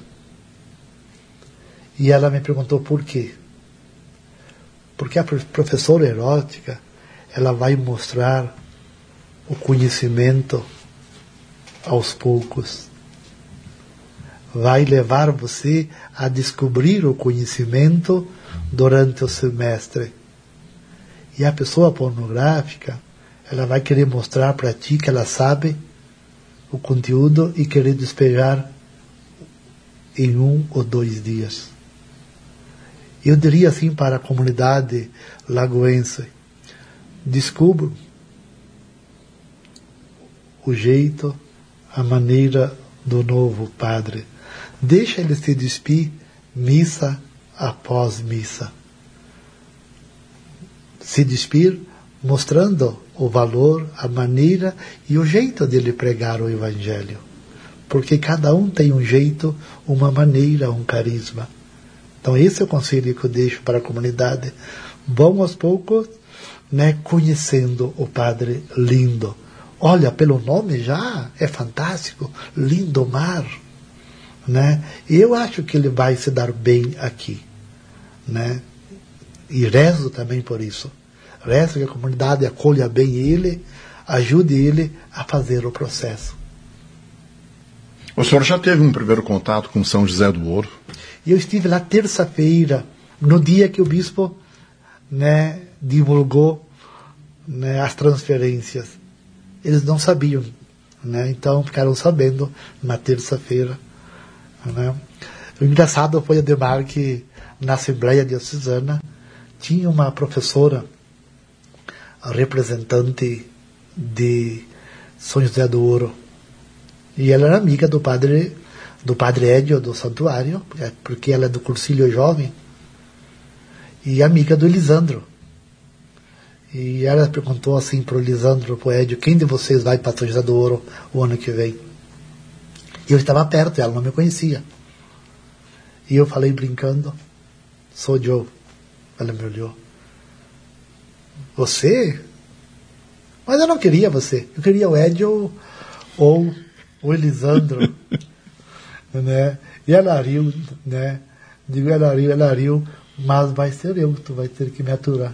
E ela me perguntou por quê. Porque a professora erótica, ela vai mostrar o conhecimento aos poucos. Vai levar você a descobrir o conhecimento durante o semestre. E a pessoa pornográfica, ela vai querer mostrar para ti que ela sabe o conteúdo e querer despejar em 1 ou 2 dias. Eu diria assim para a comunidade lagoense, descubro o jeito, a maneira do novo padre. Deixa ele se despir missa após missa. Se despir mostrando o valor, a maneira e o jeito dele pregar o Evangelho. Porque cada um tem um jeito, uma maneira, um carisma. Então esse é o conselho que eu deixo para a comunidade. Vão aos poucos, conhecendo o Padre Lindo. Olha, pelo nome já é fantástico, Lindomar, Eu acho que ele vai se dar bem aqui, E rezo também por isso. Rezo que a comunidade acolha bem ele, ajude ele a fazer o processo. O senhor já teve um primeiro contato com São José do Ouro? Eu estive lá terça-feira, no dia que o bispo divulgou as transferências. Eles não sabiam, então ficaram sabendo na terça-feira. O engraçado foi, Ademar, que na Assembleia Diocesana tinha uma professora representante de São José do Ouro, e ela era amiga do padre Edio do Santuário, porque ela é do Cursilho Jovem, e amiga do Elisandro. E ela perguntou assim para o Elisandro, para o Edio, quem de vocês vai para São José do Ouro o ano que vem? E eu estava perto, ela não me conhecia. E eu falei brincando, sou Joe. Ela me olhou. Você? Mas eu não queria você. Eu queria o Edio ou o Elisandro. E ela riu, Digo, ela riu, mas vai ser eu, tu vai ter que me aturar.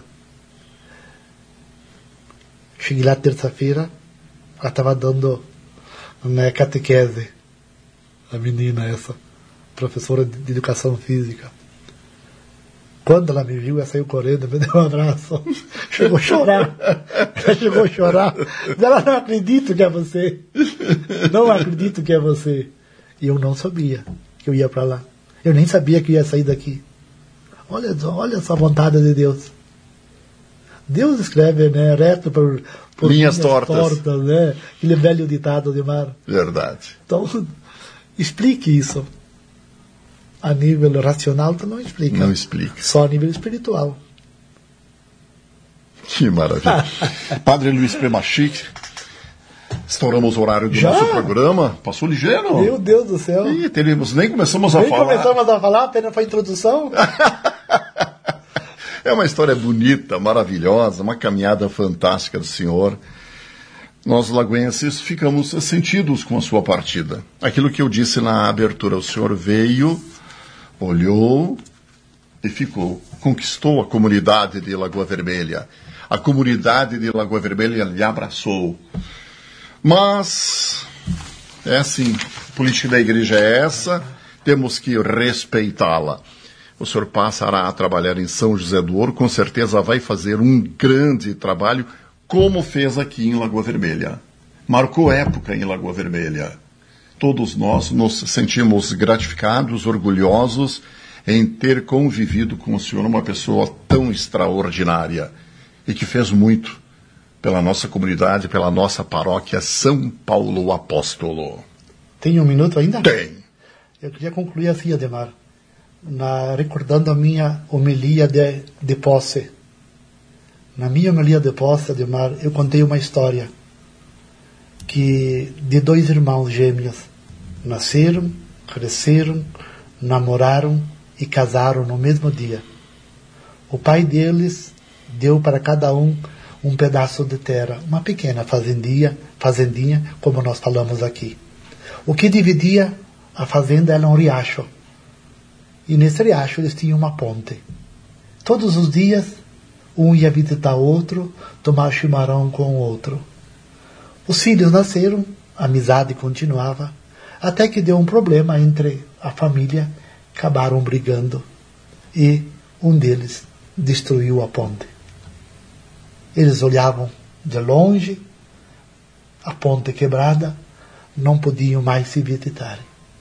Cheguei lá terça-feira, ela estava dando catequese. A menina essa, professora de educação física. Quando ela me viu, ela saiu correndo, me deu um abraço. Chegou a chorar. Ela chegou a chorar. Ela, não acredito que é você. Não acredito que é você. E eu não sabia que eu ia para lá. Eu nem sabia que eu ia sair daqui. Olha essa vontade de Deus. Deus escreve, reto por linhas tortas, Aquele velho ditado de mar. Verdade. Então, explique isso. A nível racional, tu não explica. Não explica. Só a nível espiritual. Que maravilha. Padre Luiz Primachique, estouramos o horário do nosso programa. Passou ligeiro. Meu Deus do céu. Nem começamos a falar. Nem começamos a falar, apenas foi a introdução. É uma história bonita, maravilhosa, uma caminhada fantástica do senhor. Nós, lagoenses, ficamos sentidos com a sua partida. Aquilo que eu disse na abertura, o senhor veio, olhou e ficou, conquistou a comunidade de Lagoa Vermelha. A comunidade de Lagoa Vermelha lhe abraçou. Mas, é assim, a política da igreja é essa, temos que respeitá-la. O senhor passará a trabalhar em São José do Ouro, com certeza vai fazer um grande trabalho, como fez aqui em Lagoa Vermelha. Marcou época em Lagoa Vermelha. Todos nós nos sentimos gratificados, orgulhosos em ter convivido com o senhor, uma pessoa tão extraordinária e que fez muito pela nossa comunidade, pela nossa paróquia São Paulo Apóstolo. Tem um minuto ainda? Tem. Eu queria concluir assim, Ademar, recordando a minha homilia de posse. Na minha homilia de posse, Ademar, eu contei uma história de 2 irmãos gêmeos. Nasceram, cresceram, namoraram e casaram no mesmo dia. O pai deles deu para cada um pedaço de terra, uma pequena fazendinha, como nós falamos aqui. O que dividia a fazenda era um riacho. E nesse riacho eles tinham uma ponte. Todos os dias, um ia visitar o outro, tomar chimarrão com o outro. Os filhos nasceram, a amizade continuava, até que deu um problema entre a família, acabaram brigando e um deles destruiu a ponte. Eles olhavam de longe, a ponte quebrada, não podiam mais se visitar.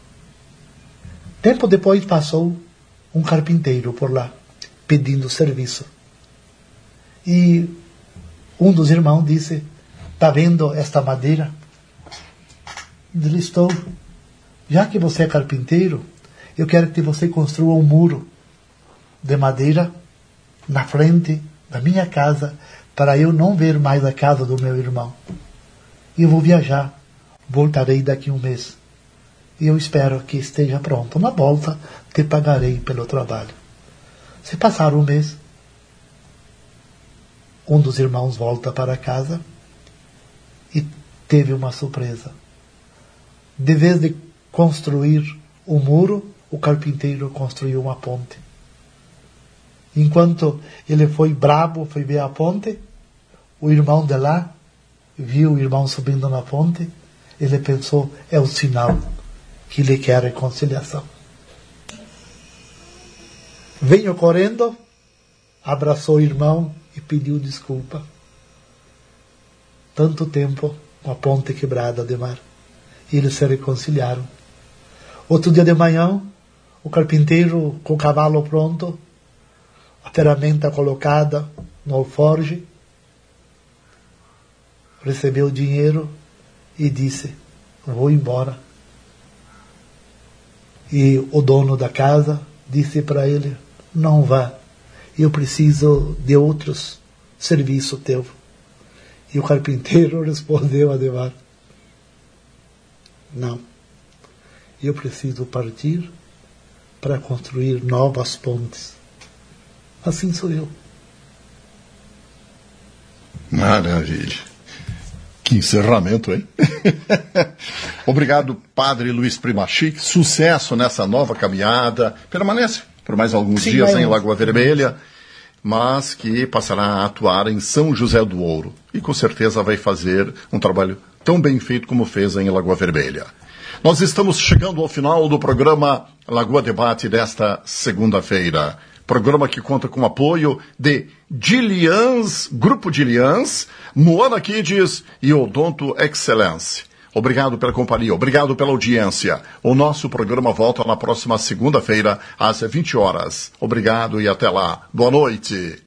Tempo depois passou um carpinteiro por lá, pedindo serviço. E um dos irmãos disse: "Está vendo esta madeira?" Ele: "Estou. Já que você é carpinteiro, eu quero que você construa um muro de madeira na frente da minha casa, para eu não ver mais a casa do meu irmão. E eu vou viajar, voltarei daqui a um mês. E eu espero que esteja pronto. Na volta, te pagarei pelo trabalho." Se passar um mês, um dos irmãos volta para casa e teve uma surpresa. De vez de construir o muro, o carpinteiro construiu uma ponte. Enquanto ele foi brabo, foi ver a ponte, o irmão de lá viu o irmão subindo na ponte, ele pensou: é o sinal que ele quer reconciliação. Veio correndo, abraçou o irmão e pediu desculpa. Tanto tempo com a ponte quebrada de mar. E eles se reconciliaram. Outro dia de manhã, o carpinteiro com o cavalo pronto, a ferramenta colocada no alforge, recebeu o dinheiro e disse: vou embora. E o dono da casa disse para ele: não vá, eu preciso de outros serviços teu. E o carpinteiro respondeu: Ademar, não, eu preciso partir para construir novas pontes. Assim sou eu. Maravilha. Que encerramento, hein? Obrigado, Padre Luiz Primachique. Sucesso nessa nova caminhada. Permanece por mais alguns dias em Lagoa Vermelha, mas que passará a atuar em São José do Ouro. E com certeza vai fazer um trabalho tão bem feito como fez em Lagoa Vermelha. Nós estamos chegando ao final do programa Lagoa Debate desta segunda-feira. Programa que conta com o apoio de Dilians, Grupo Dilians, Moana Kids e Odonto Excellence. Obrigado pela companhia, obrigado pela audiência. O nosso programa volta na próxima segunda-feira, às 20 horas. Obrigado e até lá. Boa noite.